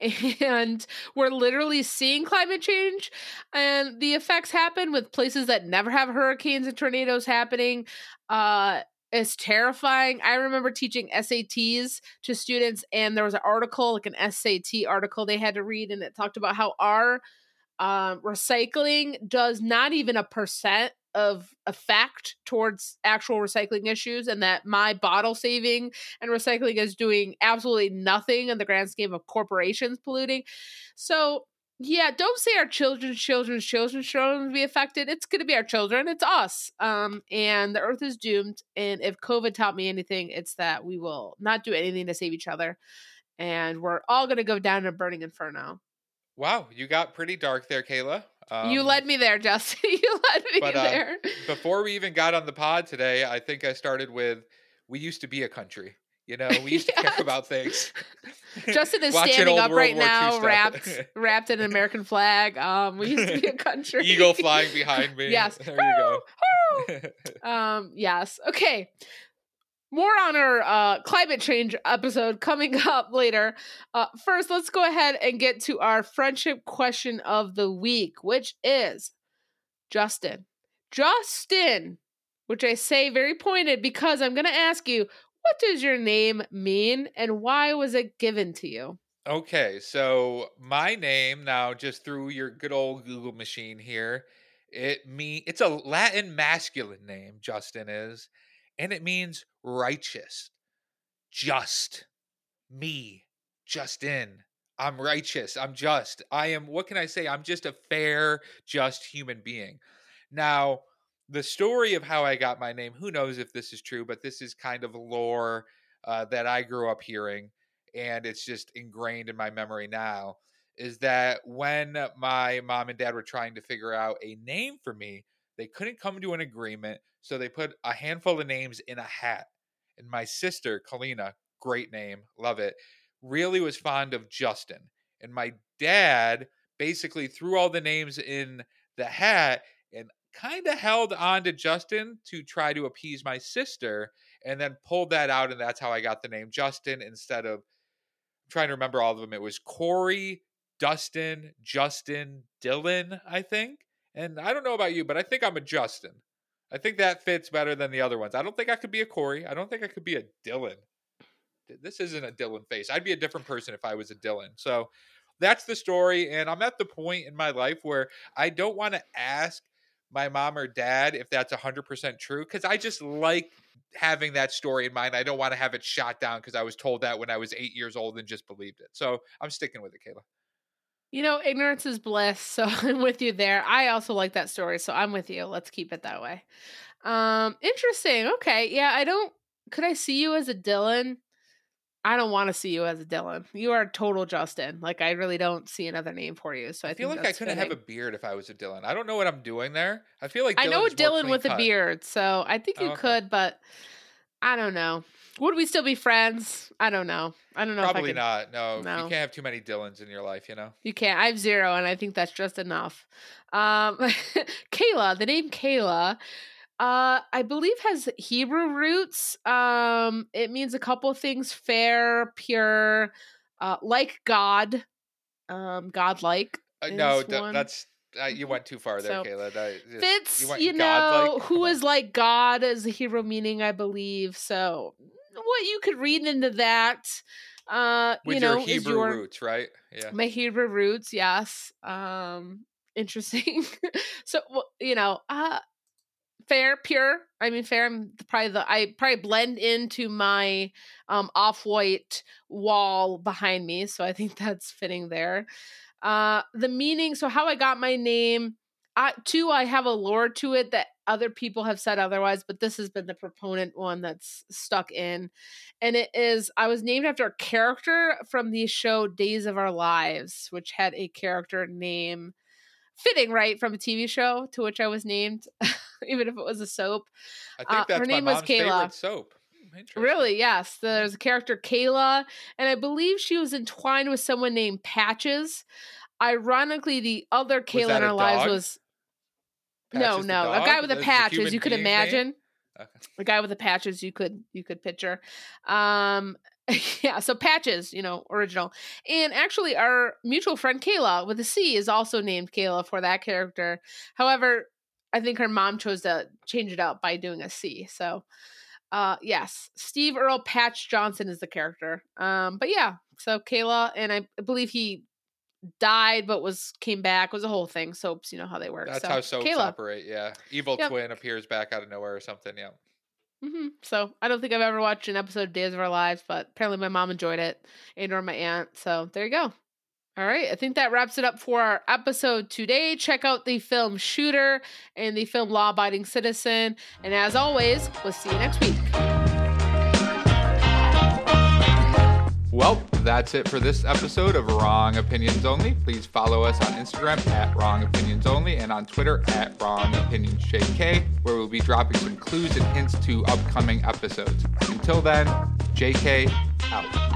and we're literally seeing climate change, and the effects happen with places that never have hurricanes and tornadoes happening. Uh, it's terrifying. I remember teaching S A Ts to students, and there was an article, like an S A T article, they had to read, and it talked about how our um, recycling does not even a percent of effect towards actual recycling issues, and that my bottle saving and recycling is doing absolutely nothing in the grand scheme of corporations polluting. So yeah, don't say our children's children's children's children will be affected. It's going to be our children. It's us. Um, and the earth is doomed. And if COVID taught me anything, it's that we will not do anything to save each other. And we're all going to go down in a burning inferno. Wow, you got pretty dark there, Kayla. Um, you led me there, Justin. You led me but, uh, there. Before we even got on the pod today, I think I started with, we used to be a country. You know, we used to Yes. care about things. Justin is Watching standing old up World right War Two now, stuff. wrapped wrapped in an American flag. Um, we used to be a country. Eagle flying behind me. Yes. There you go. um, yes. Okay. More on our uh, climate change episode coming up later. Uh, first, let's go ahead and get to our friendship question of the week, which is Justin. Justin, which I say very pointed because I'm going to ask you, what does your name mean and why was it given to you? Okay, so my name now, just through your good old Google machine here, it me it's a Latin masculine name, Justin is, and it means righteous. Just me, Justin. I'm righteous. I'm just. I am, what can I say? I'm just a fair, just human being. Now, the story of how I got my name, who knows if this is true, but this is kind of lore uh, that I grew up hearing, and it's just ingrained in my memory now, is that when my mom and dad were trying to figure out a name for me, they couldn't come to an agreement, so they put a handful of names in a hat. And my sister, Kalina, great name, love it, really was fond of Justin. And my dad basically threw all the names in the hat and kind of held on to Justin to try to appease my sister, and then pulled that out, and that's how I got the name Justin instead of, I'm trying to remember all of them. It was Corey, Dustin, Justin, Dylan, I think. And I don't know about you, but I think I'm a Justin. I think that fits better than the other ones. I don't think I could be a Corey. I don't think I could be a Dylan. This isn't a Dylan face. I'd be a different person if I was a Dylan. So that's the story. And I'm at the point in my life where I don't want to ask my mom or dad if that's one hundred percent true, because I just like having that story in mind. I don't want to have it shot down because I was told that when I was eight years old and just believed it. So I'm sticking with it, Kayla. You know, ignorance is bliss, so I'm with you there. I also like that story, so I'm with you. Let's keep it that way. Um, interesting. Okay. Yeah, I don't, could I see you as a Dylan? I don't want to see you as a Dylan. You are total Justin. Like, I really don't see another name for you. So I, I feel think like I that's couldn't fitting. have a beard if I was a Dylan. I don't know what I'm doing there. I feel like I know a Dylan's more Dylan clean with a cut. beard, so I think you Oh, okay. could, but I don't know. Would we still be friends? I don't know. I don't know Probably if I could. not. No, No. you can't have too many Dylans in your life, you know? You can't. I have zero, and I think that's just enough. Um, Kayla, the name Kayla, uh, I believe has Hebrew roots. Um, it means a couple things: fair, pure, uh, like God, um, godlike. Uh, is no, th- one. that's uh, you went too far there, So, Kayla. That just, Fitz, you, went you know, godlike? who Come on. is like God is the Hebrew meaning, I believe. So, what you could read into that, uh, With you your know, is Hebrew your roots, right? Yeah. my Hebrew roots, yes. Um, interesting. So, well, you know, uh, fair, pure. I mean, fair. I'm probably the I probably blend into my um off-white wall behind me, so I think that's fitting there. Uh, the meaning. So, how I got my name. I, two, I have a lore to it that other people have said otherwise, but this has been the proponent one that's stuck in. And it is, I was named after a character from the show Days of Our Lives, which had a character name fitting, right, from a T V show to which I was named, even if it was a soap. I Uh, think that's her my name was mom's Kayla. favorite soap. Interesting. Really? Yes. There's a character, Kayla, and I believe she was entwined with someone named Patches. Ironically, the other Was Kayla that in a our lives dog? was Patches no, the no, a dog? guy with a That's patches. human You could being's name? imagine Okay. a guy with the patches. You could you could picture. Um, yeah. So Patches, you know, original, and actually our mutual friend Kayla with a C is also named Kayla for that character. However, I think her mom chose to change it up by doing a C. So, uh, yes, Steve Earl Patch Johnson is the character. Um, but yeah, so Kayla, and I believe he died but was came back. It was a whole thing. Soaps, you know how they work. That's so, how soaps Kayla. operate, yeah. Evil Yep. twin appears back out of nowhere or something, yeah. Mm-hmm. So I don't think I've ever watched an episode of Days of Our Lives, but apparently my mom enjoyed it, and or my aunt. So there you go. All right, I think that wraps it up for our episode today. Check out the film Shooter and the film Law Abiding Citizen. And as always, we'll see you next week. Well, that's it for this episode of Wrong Opinions Only. Please follow us on Instagram at Wrong Opinions Only and on Twitter at Wrong Opinions J K, where we'll be dropping some clues and hints to upcoming episodes. Until then, J K out.